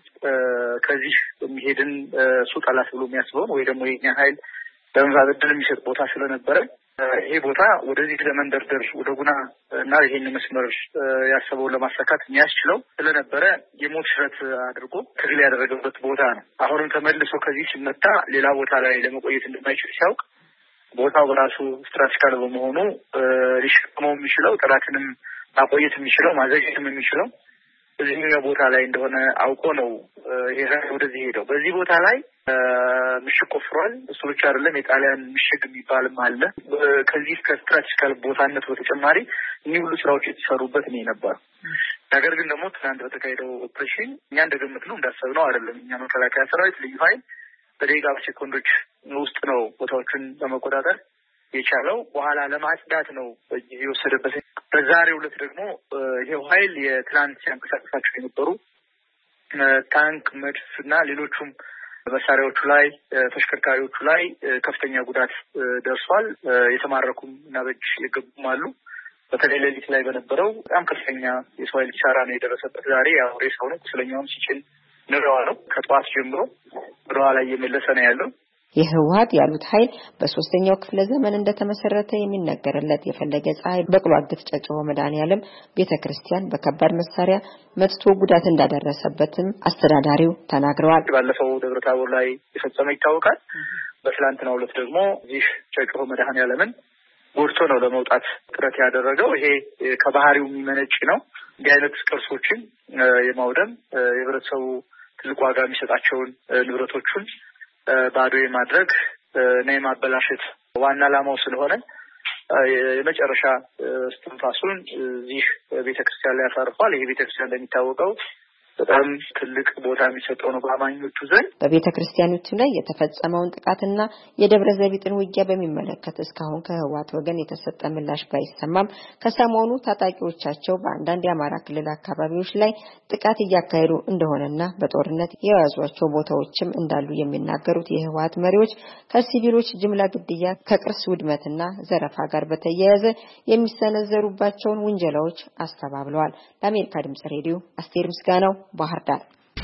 ከዚህ የሚሄድን እሱ ጠላት ብሎ የሚያስበው ወይ ደግሞ የኛ ኃይል ለመዛብ ዕድል የሚሰጥ ቦታ ስለነበረ ይሄ ቦታ ወደዚህ ለመንደርደር ወደ ጉና እና ይሄን መስመር ያሰበውን ለማሳካት የሚያስችለው ስለነበረ የሞት ሽረት አድርጎ ትግል ያደረገበት ቦታ ነው። አሁንም ተመልሶ ከዚህ ሲመጣ ሌላ ቦታ ላይ ለመቆየት እንደማይችል ሲያውቅ ቦታው በራሱ ስትራቴጂካል በመሆኑ ሊሸከመው የሚችለው ጠላትንም ማቆየት የሚችለው ማዘግየትም የሚችለው እዚህኛው ቦታ ላይ እንደሆነ አውቆ ነው ይሄ ወደዚህ ሄደው። በዚህ ቦታ ላይ ምሽግ ቆፍሯል። እሱ ብቻ አይደለም የጣሊያን ምሽግ የሚባልም አለ። ከዚህ ከስትራቴጂካል ቦታነት በተጨማሪ እኚህ ሁሉ ስራዎች የተሰሩበት ነው ነበር። ነገር ግን ደግሞ ትናንት በተካሄደው ኦፕሬሽን እኛ እንደገመትነው እንዳሰብነው አይደለም። እኛ መከላከያ ሰራዊት ልዩ ኃይል በደቂቃ ሴኮንዶች ውስጥ ነው ቦታዎችን ለመቆጣጠር የቻለው። በኋላ ለማጽዳት ነው ጊዜ የወሰደበት። በዛሬው ዕለት ደግሞ ይሄው ኃይል የትናንት ሲያንቀሳቀሳቸው የነበሩ ታንክ፣ መድፍ እና ሌሎቹም መሳሪያዎቹ ላይ ተሽከርካሪዎቹ ላይ ከፍተኛ ጉዳት ደርሷል። የተማረኩም እና በእጅ የገቡም አሉ። በተለይ ሌሊት ላይ በነበረው በጣም ከፍተኛ የሰው ኃይል ኪሳራ ነው የደረሰበት። ዛሬ ያው ሬሳው ነው ቁስለኛውም ሲጭን ነው ነው ከጠዋት ጀምሮ ወደኋላ እየመለሰ ነው ያለው። የህወሓት ያሉት ኃይል በሶስተኛው ክፍለ ዘመን እንደተመሰረተ የሚነገርለት የፈለገ ፀሐይ በቅሎ አግት ጨጨሆ መድኃኔዓለም ቤተክርስቲያን በከባድ መሳሪያ መጥቶ ጉዳት እንዳደረሰበትም አስተዳዳሪው ተናግረዋል። ባለፈው ደብረታቦር ላይ የፈጸመ ይታወቃል። በትላንትናው ዕለት ደግሞ ይህ ጨጨሆ መድኃኔዓለምን ጎድቶ ነው ለመውጣት ጥረት ያደረገው። ይሄ ከባህሪው የሚመነጭ ነው። እንዲህ አይነት ቅርሶችን የማውደም የህብረተሰቡ ትልቅ ዋጋ የሚሰጣቸውን ንብረቶቹን ባዶ የማድረግ እና የማበላሸት ዋና ዓላማው ስለሆነ የመጨረሻ እስትንፋሱን እዚህ ቤተክርስቲያን ላይ ያሳርፋል። ይሄ ቤተክርስቲያን እንደሚታወቀው በጣም ትልቅ ቦታ የሚሰጠው ነው በአማኞቹ ዘንድ። በቤተክርስቲያኖቹ ላይ የተፈጸመውን ጥቃትና የደብረ ዘቢጥን ውጊያ በሚመለከት እስካሁን ከህወሓት ወገን የተሰጠ ምላሽ ባይሰማም ከሰሞኑ ታጣቂዎቻቸው በአንዳንድ የአማራ ክልል አካባቢዎች ላይ ጥቃት እያካሄዱ እንደሆነና በጦርነት የያዟቸው ቦታዎችም እንዳሉ የሚናገሩት የህወሓት መሪዎች ከሲቪሎች ጅምላ ግድያ፣ ከቅርስ ውድመትና ዘረፋ ጋር በተያያዘ የሚሰነዘሩባቸውን ውንጀላዎች አስተባብለዋል። ለአሜሪካ ድምጽ ሬዲዮ አስቴር ምስጋናው ባህር ዳር።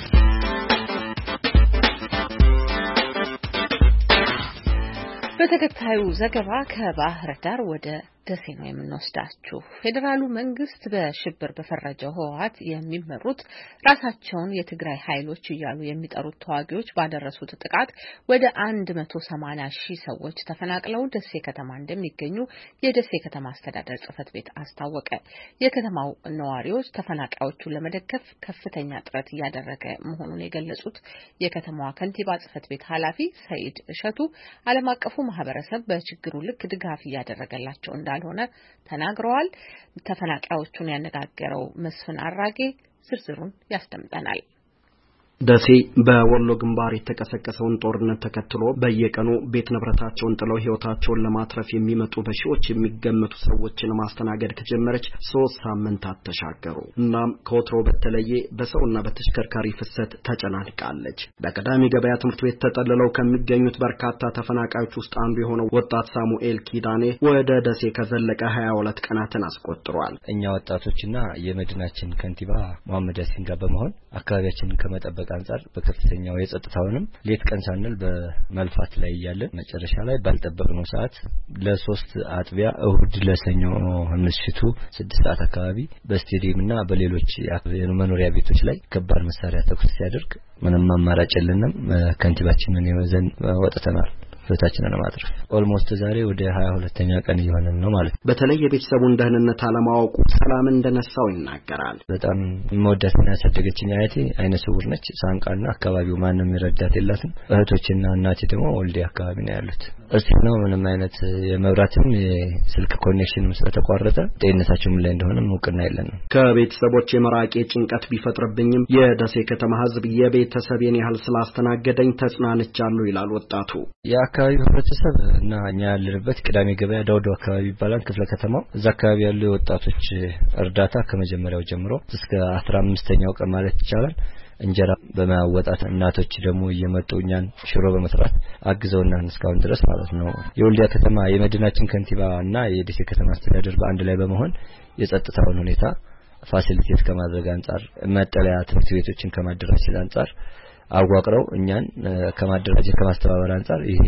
በተከታዩ ዘገባ ከባህር ዳር ወደ ደሴ ነው የምንወስዳችሁ። ፌዴራሉ መንግስት በሽብር በፈረጀው ህወሓት የሚመሩት ራሳቸውን የትግራይ ኃይሎች እያሉ የሚጠሩት ተዋጊዎች ባደረሱት ጥቃት ወደ አንድ መቶ ሰማንያ ሺህ ሰዎች ተፈናቅለው ደሴ ከተማ እንደሚገኙ የደሴ ከተማ አስተዳደር ጽሕፈት ቤት አስታወቀ። የከተማው ነዋሪዎች ተፈናቃዮቹን ለመደገፍ ከፍተኛ ጥረት እያደረገ መሆኑን የገለጹት የከተማዋ ከንቲባ ጽሕፈት ቤት ኃላፊ ሰይድ እሸቱ ዓለም አቀፉ ማህበረሰብ በችግሩ ልክ ድጋፍ እያደረገላቸው እንዳለ ሆነ ተናግረዋል። ተፈናቃዮቹን ያነጋገረው መስፍን አራጌ ዝርዝሩን ያስደምጠናል። ደሴ በወሎ ግንባር የተቀሰቀሰውን ጦርነት ተከትሎ በየቀኑ ቤት ንብረታቸውን ጥለው ህይወታቸውን ለማትረፍ የሚመጡ በሺዎች የሚገመቱ ሰዎችን ማስተናገድ ከጀመረች ሶስት ሳምንታት ተሻገሩ። እናም ከወትሮ በተለየ በሰውና በተሽከርካሪ ፍሰት ተጨናንቃለች። በቀዳሚ ገበያ ትምህርት ቤት ተጠልለው ከሚገኙት በርካታ ተፈናቃዮች ውስጥ አንዱ የሆነው ወጣት ሳሙኤል ኪዳኔ ወደ ደሴ ከዘለቀ ሀያ ሁለት ቀናትን አስቆጥሯል። እኛ ወጣቶችና የመዲናችን ከንቲባ መሐመድ ያሲን ጋር በመሆን አካባቢያችንን ከመጠበቅ አንፃር በከፍተኛው የጸጥታውንም ሌት ቀን ሳንል በመልፋት ላይ ያለን መጨረሻ ላይ ባልጠበቅነው ሰዓት ለሶስት አጥቢያ እሁድ ለሰኞ ምሽቱ ስድስት ሰዓት አካባቢ በስቴዲየምና በሌሎች የመኖሪያ ቤቶች ላይ ከባድ መሳሪያ ተኩስ ሲያደርግ ምንም አማራጭ የለንም። ከንቲባችንን ይዘን ወጥተናል። ህይወታችንን ለማትረፍ ኦልሞስት ዛሬ ወደ ሀያ ሁለተኛ ቀን እየሆነን ነው ማለት ነው። በተለይ የቤተሰቡን ደህንነት አለማወቁ ሰላም እንደነሳው ይናገራል። በጣም መወዳትና ያሳደገችኝ አያቴ አይነ ስውር ነች። ሳንቃና አካባቢው ማንም ይረዳት የላትም። እህቶችና እናቴ ደግሞ ወልዴ አካባቢ ነው ያሉት። እርስ ነው ምንም አይነት የመብራትም የስልክ ኮኔክሽንም ስለተቋረጠ ጤንነታቸው ምን ላይ እንደሆነ ሙቅና የለንም። ከቤተሰቦች የመራቄ ጭንቀት ቢፈጥርብኝም የደሴ ከተማ ህዝብ የቤተሰቤን ያህል ስላስተናገደኝ ተጽናንቻለሁ ይላል ወጣቱ። የአካባቢው ህብረተሰብ እና እኛ ያለንበት ቅዳሜ ገበያ ዳውዶ አካባቢ ይባላል ክፍለ ከተማው። እዛ አካባቢ ያሉ ወጣቶች እርዳታ ከመጀመሪያው ጀምሮ እስከ አስራ አምስተኛው ቀን ማለት ይቻላል እንጀራ በማወጣት እናቶች ደግሞ እየመጡ እኛን ሽሮ በመስራት አግዘውናል እስካሁን ድረስ ማለት ነው። የወልዲያ ከተማ የመዲናችን ከንቲባና የደሴ ከተማ አስተዳደር በአንድ ላይ በመሆን የጸጥታውን ሁኔታ ፋሲሊቴት ከማድረግ አንፃር መጠለያ ትምህርት ቤቶችን ከማደራጀት አንፃር አዋቅረው እኛን ከማደራጀት ከማስተባበር አንፃር ይሄ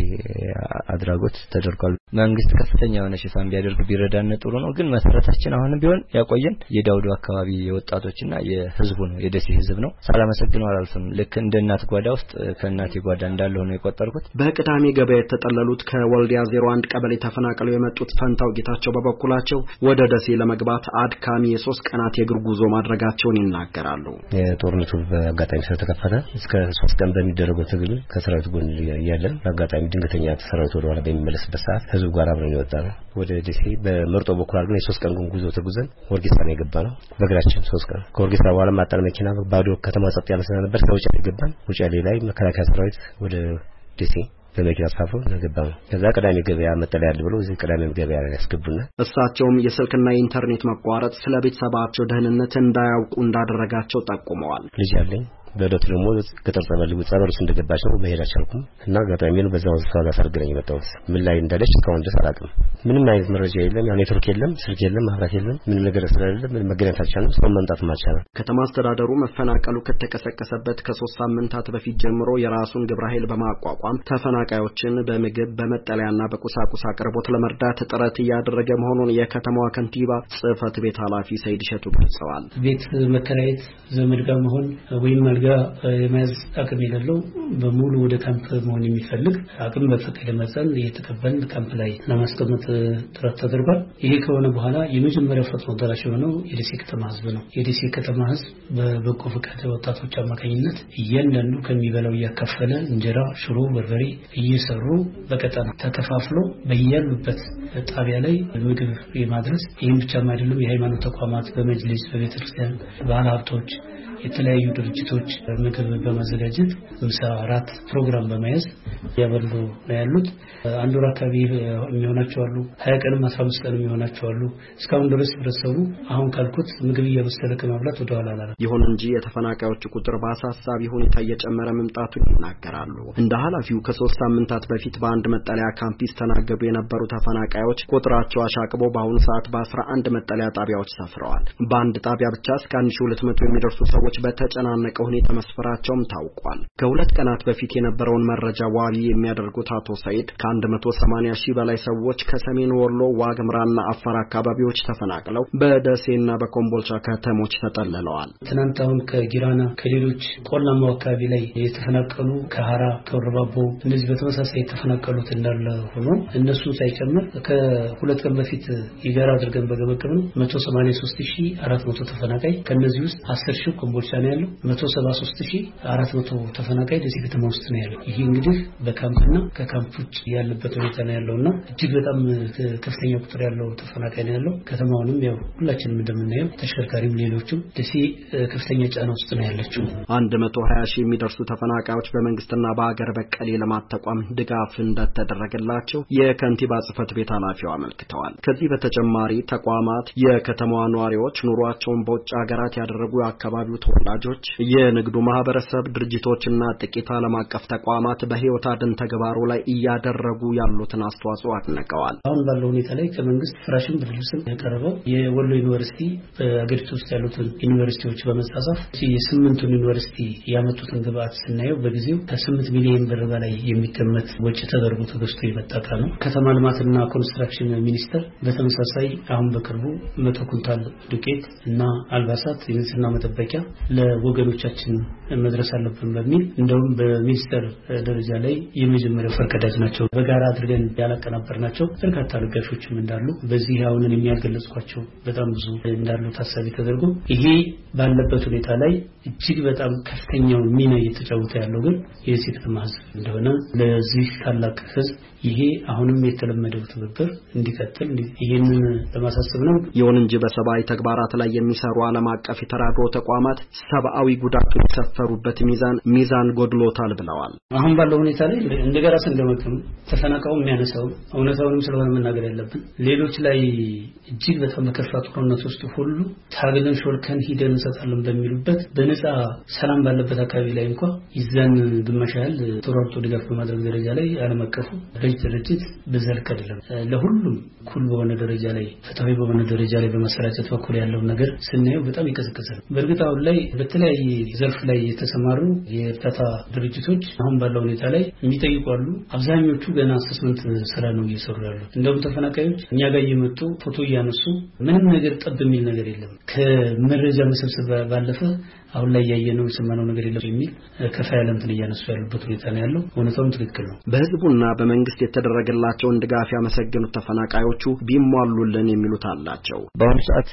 አድራጎት ተደርጓል። መንግስት ከፍተኛ የሆነ ሽፋን ቢያደርግ ቢረዳን ጥሩ ነው። ግን መሰረታችን አሁን ቢሆን ያቆየን የዳውዶ አካባቢ የወጣቶችና የህዝቡ ነው፣ የደሴ ህዝብ ነው። ሳላመሰግነው አላልፍም። ልክ እንደ እናት ጓዳ ውስጥ ከእናቴ ጓዳ እንዳለው ነው የቆጠርኩት። በቅዳሜ ገበያ የተጠለሉት ከወልዲያ ዜሮ አንድ ቀበሌ ተፈናቅለው የመጡት ፈንታው ጌታቸው በበኩላቸው ወደ ደሴ ለመግባት አድካሚ የሶስት ቀናት የእግር ጉዞ ማድረጋቸውን ይናገራሉ። የጦርነቱ በአጋጣሚ ስለተከፈተ እስከ ሶስት ቀን በሚደረገው ትግል ከሰራዊቱ ጎን ያለን አጋጣሚ ድንገተኛ ተሰራዊቱ ወደ ኋላ በሚመለስበት ሰዓት ህዝብ ጋር አብረን የወጣነው ወደ ደሴ በመርጦ በኩል አድርገን የሶስት ቀን ጉዞ ተጉዘን ወርጌሳ ነው የገባነው በእግራችን ሶስት ቀን። ከወርጌሳ በኋላ ማጣን መኪና ባዶ ከተማ ጸጥ ያለ ስለነበር ከውጭ ገባን። ውጭ ላይ መከላከያ ሰራዊት ወደ ደሴ በመኪና አስፋፍሮ ነገባው። ከዛ ቅዳሜ ገበያ መጠለያ ያለ ብለው እዚህ ቅዳሜ ገበያ ያስገቡና እሳቸውም የስልክና የኢንተርኔት መቋረጥ ስለ ቤተሰባቸው ደህንነት እንዳያውቁ እንዳደረጋቸው ጠቁመዋል። ልጅ አለኝ በደት ደግሞ ገጠር ጸበል ጸበሉስ እንደገባች ነው መሄድ አልቻልኩም እና አጋጣሚ ነው በዛው ሰዓት አሰርግረኝ የመጣሁት። ምን ላይ እንዳለች እስካሁን ድረስ አላውቅም። ምንም አይነት መረጃ የለም። ያው ኔትወርክ የለም፣ ስልክ የለም፣ ማብራት የለም፣ ምንም ነገር ስለሌለ ምንም መገናኘት አልቻልንም። ሰው መምጣት አልቻለም። ከተማ አስተዳደሩ መፈናቀሉ ከተቀሰቀሰበት ከሶስት ሳምንታት በፊት ጀምሮ የራሱን ግብረ ኃይል በማቋቋም ተፈናቃዮችን በምግብ በመጠለያና በቁሳቁስ አቅርቦት ለመርዳት ጥረት እያደረገ መሆኑን የከተማዋ ከንቲባ ጽህፈት ቤት ኃላፊ ሰይድ ሸቱ ገልጸዋል። ቤት መከራየት ዘመድ ጋር መሆን ወይም ጋ የመያዝ አቅም የሌለው በሙሉ ወደ ካምፕ መሆን የሚፈልግ አቅም በፈቀደ መጠን የተቀበል ካምፕ ላይ ለማስቀመጥ ጥረት ተደርጓል። ይሄ ከሆነ በኋላ የመጀመሪያው ፈጥኖ ደራሽ የሆነው የደሴ ከተማ ህዝብ ነው። የደሴ ከተማ ህዝብ በበጎ ፈቃድ ወጣቶች አማካኝነት እያንዳንዱ ከሚበላው እያካፈለ እንጀራ፣ ሽሮ፣ በርበሬ እየሰሩ በቀጠና ተከፋፍሎ በያሉበት ጣቢያ ላይ ምግብ የማድረስ ይህም ብቻም አይደለም። የሃይማኖት ተቋማት በመጅሊስ በቤተክርስቲያን ባለሀብቶች የተለያዩ ድርጅቶች ምግብ በማዘጋጀት ምሳ አራት ፕሮግራም በመያዝ ያበሉ ነው ያሉት። አንድ ወር አካባቢ የሚሆናቸው አሉ፣ ሀያ ቀንም አስራ አምስት ቀንም የሚሆናቸው አሉ። እስካሁን ድረስ ህብረተሰቡ አሁን ካልኩት ምግብ እያበሰለ ከማብላት ወደ ኋላ አላለም። ይሁን እንጂ የተፈናቃዮች ቁጥር በአሳሳቢ ሁኔታ እየጨመረ መምጣቱን ይናገራሉ። እንደ ኃላፊው ከሶስት ሳምንታት በፊት በአንድ መጠለያ ካምፕ ይስተናገዱ የነበሩ ተፈናቃዮች ቁጥራቸው አሻቅቦ በአሁኑ ሰዓት በአስራ አንድ መጠለያ ጣቢያዎች ሰፍረዋል። በአንድ ጣቢያ ብቻ እስከ አንድ ሺህ ሁለት መቶ የሚደርሱ ሰዎች በተጨናነቀ ሁኔታ መስፈራቸውም ታውቋል። ከሁለት ቀናት በፊት የነበረውን መረጃ ዋቢ የሚያደርጉት አቶ ሰይድ ከአንድ መቶ ሰማንያ ሺህ በላይ ሰዎች ከሰሜን ወሎ ዋግምራና አፋር አካባቢዎች ተፈናቅለው በደሴና በኮምቦልቻ ከተሞች ተጠልለዋል። ትናንት አሁን ከጊራና ከሌሎች ቆላማው አካባቢ ላይ የተፈናቀሉ ከሐራ ከወረባቦ እነዚህ በተመሳሳይ የተፈናቀሉት እንዳለ ሆኖ እነሱ ሳይጨምር ከሁለት ቀን በፊት ይገራ አድርገን በገመገም ነው መቶ ሰማንያ ሶስት ሺህ አራት መቶ ተፈናቃይ ከነዚህ ውስጥ አስር ሺህ ኮምቦልቻ ነው ያለው። መቶ ሰባ ሦስት ሺህ አራት መቶ ተፈናቃይ ደሴ ከተማ ውስጥ ነው ያለው። ይሄ እንግዲህ በካምፕና ከካምፕ ውጭ ያለበት ሁኔታ ነው ያለውና እጅግ በጣም ከፍተኛ ቁጥር ያለው ተፈናቃይ ነው ያለው። ከተማውንም ያው ሁላችንም እንደምናየው ተሽከርካሪም ሌሎችም ደሴ ከፍተኛ ጫና ውስጥ ነው ያለችው። አንድ መቶ ሀያ ሺህ የሚደርሱ ተፈናቃዮች በመንግስትና በአገር በቀል የልማት ተቋም ድጋፍ እንደተደረገላቸው የከንቲባ ጽሕፈት ቤት ኃላፊው አመልክተዋል። ከዚህ በተጨማሪ ተቋማት የከተማዋ ነዋሪዎች ኑሯቸውን በውጭ ሀገራት ያደረጉ የአካባቢው ተወላጆች የንግዱ ማህበረሰብ ድርጅቶችና ጥቂት ዓለም አቀፍ ተቋማት በህይወት አድን ተግባሩ ላይ እያደረጉ ያሉትን አስተዋጽኦ አድንቀዋል። አሁን ባለው ሁኔታ ላይ ከመንግስት ፍራሽም ብድርስም ያቀረበው የወሎ ዩኒቨርሲቲ በአገሪቱ ውስጥ ያሉትን ዩኒቨርሲቲዎች በመሳሳፍ የስምንቱን ዩኒቨርሲቲ ያመጡትን ግብአት ስናየው በጊዜው ከስምንት ሚሊዮን ብር በላይ የሚገመት ወጪ ተደርጎ ተገዝቶ የመጣ ነው። ከተማ ልማትና ኮንስትራክሽን ሚኒስቴር በተመሳሳይ አሁን በቅርቡ መቶ ኩንታል ዱቄት እና አልባሳት የንጽህና መጠበቂያ ለወገኖቻችን መድረስ አለብን በሚል እንደውም በሚኒስቴር ደረጃ ላይ የመጀመሪያው ፈርቀዳጅ ናቸው። በጋራ አድርገን ያላቀናበርናቸው በርካታ ለጋሾችም እንዳሉ በዚህ አሁንን የሚያገለጽኳቸው በጣም ብዙ እንዳሉ ታሳቢ ተደርጎ ይሄ ባለበት ሁኔታ ላይ እጅግ በጣም ከፍተኛው ሚና እየተጫወተ ያለው ግን የደሴ ከተማ ህዝብ እንደሆነ ለዚህ ታላቅ ህዝብ ይሄ አሁንም የተለመደው ትብብር እንዲቀጥል ይሄንን ለማሳሰብ ነው። ይሁን እንጂ በሰብአዊ ተግባራት ላይ የሚሰሩ ዓለም አቀፍ የተራድኦ ተቋማት ሰብአዊ ጉዳቱ የሰፈሩበት ሚዛን ሚዛን ጎድሎታል ብለዋል። አሁን ባለው ሁኔታ ላይ እንደገና ስንገመግም ተፈናቃዩ የሚያነሳው እውነታውንም ስለሆነ መናገር ያለብን ሌሎች ላይ እጅግ በጣም በከፋ ጦርነት ውስጥ ሁሉ ታግለን ሾልከን ሂደን እንሰጣለን በሚሉበት በነፃ ሰላም ባለበት አካባቢ ላይ እንኳን ይዘን ግማሽ ያህል ተሯርጦ ድጋፍ በማድረግ ደረጃ ላይ ዓለም አቀፉ ድርጅት በዘልቅ አይደለም ለሁሉም ኩል በሆነ ደረጃ ላይ ፍትሃዊ በሆነ ደረጃ ላይ በመሰራጨት በኩል ያለው ነገር ስናየው በጣም ይቀዘቅዛል። በእርግጥ አሁን ላይ በተለያየ ዘርፍ ላይ የተሰማሩ የእርዳታ ድርጅቶች አሁን ባለው ሁኔታ ላይ የሚጠይቁ አሉ። አብዛኞቹ ገና አሰስመንት ስራ ነው እየሰሩ ያሉት። እንደውም ተፈናቃዮች እኛ ጋር እየመጡ ፎቶ እያነሱ ምንም ነገር ጠብ የሚል ነገር የለም ከመረጃ መሰብሰብ ባለፈ አሁን ላይ ያየነው የሰማነው ነገር የለም የሚል ከፋ ያለ እንትን እያነሱ ያሉበት ሁኔታ ነው ያለው። እውነታውም ትክክል ነው። በህዝቡና በመንግስት የተደረገላቸውን ድጋፍ ያመሰገኑት ተፈናቃዮቹ ቢሟሉልን የሚሉት አላቸው። በአሁኑ ሰዓት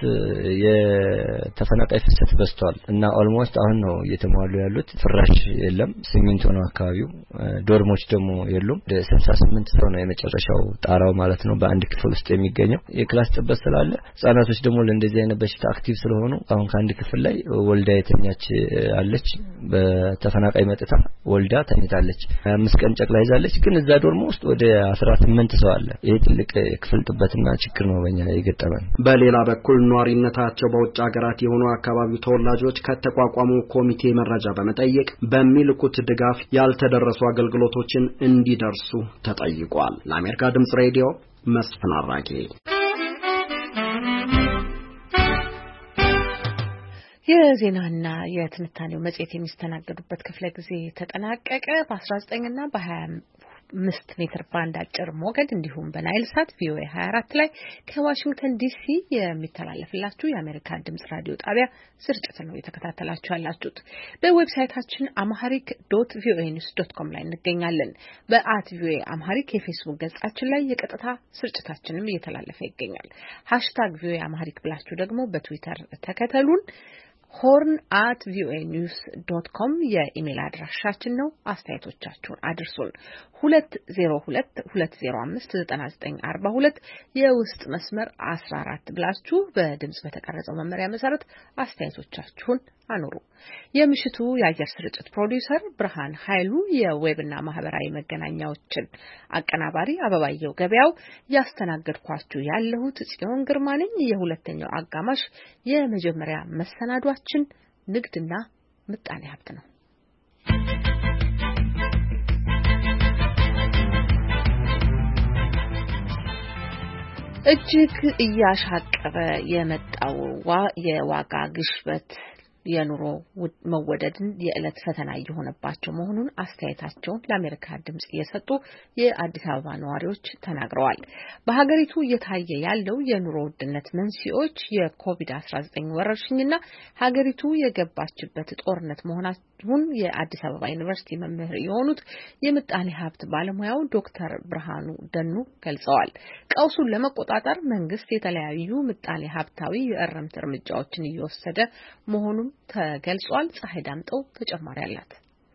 የተፈናቃይ ፍሰት በዝቷል እና ኦልሞስት አሁን ነው እየተሟሉ ያሉት። ፍራሽ የለም፣ ሲሚንቶ ነው አካባቢው፣ ዶርሞች ደግሞ የሉም። ወደ ስልሳ ስምንት ሰው ነው የመጨረሻው ጣራው ማለት ነው በአንድ ክፍል ውስጥ የሚገኘው። የክላስ ጥበት ስላለ ህጻናቶች ደግሞ ለእንደዚህ አይነት በሽታ አክቲቭ ስለሆኑ አሁን ከአንድ ክፍል ላይ ወልዳ የተኛች አለች። በተፈናቃይ መጥታ ወልዳ ተኝታለች። አምስት ቀን ጨቅላ ይዛለች። ግን እዛ ዶርሞ ውስጥ ወደ አስራ ስምንት ሰው አለ። ይሄ ትልቅ ክፍል ጥበትና ችግር ነው በእኛ የገጠመን። በሌላ በኩል ኗሪነታቸው በውጭ ሀገራት የሆኑ አካባቢው ተወላጆች ከተቋቋሙ ኮሚቴ መረጃ በመጠየቅ በሚልኩት ድጋፍ ያልተደረሱ አገልግሎቶችን እንዲደርሱ ተጠይቋል። ለአሜሪካ ድምጽ ሬዲዮ መስፍን አራጌ። የዜናና የትንታኔው መጽሔት የሚስተናገዱበት ክፍለ ጊዜ ተጠናቀቀ። በአስራ ዘጠኝ እና በሀያ አምስት ሜትር ባንድ አጭር ሞገድ እንዲሁም በናይል ሳት ቪኦኤ ሀያ አራት ላይ ከዋሽንግተን ዲሲ የሚተላለፍላችሁ የአሜሪካ ድምጽ ራዲዮ ጣቢያ ስርጭት ነው የተከታተላችሁ ያላችሁት። በዌብሳይታችን amharic ዶት ቪኦኤ ኒውስ ዶት ኮም ላይ እንገኛለን። በአት ቪኦኤ amharic የፌስቡክ ገጻችን ላይ የቀጥታ ስርጭታችንም እየተላለፈ ይገኛል። ሃሽታግ ቪኦኤ amharic ብላችሁ ደግሞ በትዊተር ተከተሉን። ሆርን አት ቪኦኤ ኒውስ ዶት ኮም የኢሜል አድራሻችን ነው። አስተያየቶቻችሁን አድርሱን። ሁለት ዜሮ ሁለት ሁለት ዜሮ አምስት ዘጠና ዘጠኝ አርባ ሁለት የውስጥ መስመር አስራ አራት ብላችሁ በድምጽ በተቀረጸው መመሪያ መሰረት አስተያየቶቻችሁን አኑሩ። የምሽቱ የአየር ስርጭት ፕሮዲውሰር ብርሃን ኃይሉ፣ የዌብና ማህበራዊ መገናኛዎችን አቀናባሪ አበባየው ገበያው፣ ያስተናገድኳችሁ ያለሁት ጽዮን ግርማ ነኝ። የሁለተኛው አጋማሽ የመጀመሪያ መሰናዷችን ንግድና ምጣኔ ሀብት ነው። እጅግ እያሻቀበ የመጣው የዋጋ ግሽበት የኑሮ መወደድን የዕለት ፈተና እየሆነባቸው መሆኑን አስተያየታቸውን ለአሜሪካ ድምጽ የሰጡ የአዲስ አበባ ነዋሪዎች ተናግረዋል። በሀገሪቱ እየታየ ያለው የኑሮ ውድነት መንስኤዎች የኮቪድ አስራ ዘጠኝ ወረርሽኝና ሀገሪቱ የገባችበት ጦርነት መሆናቸውን የአዲስ አበባ ዩኒቨርሲቲ መምህር የሆኑት የምጣኔ ሀብት ባለሙያው ዶክተር ብርሃኑ ደኑ ገልጸዋል። ቀውሱን ለመቆጣጠር መንግስት የተለያዩ ምጣኔ ሀብታዊ የእርምት እርምጃዎችን እየወሰደ መሆኑን ተገልጿል። ፀሐይ ዳምጠው ተጨማሪ አላት።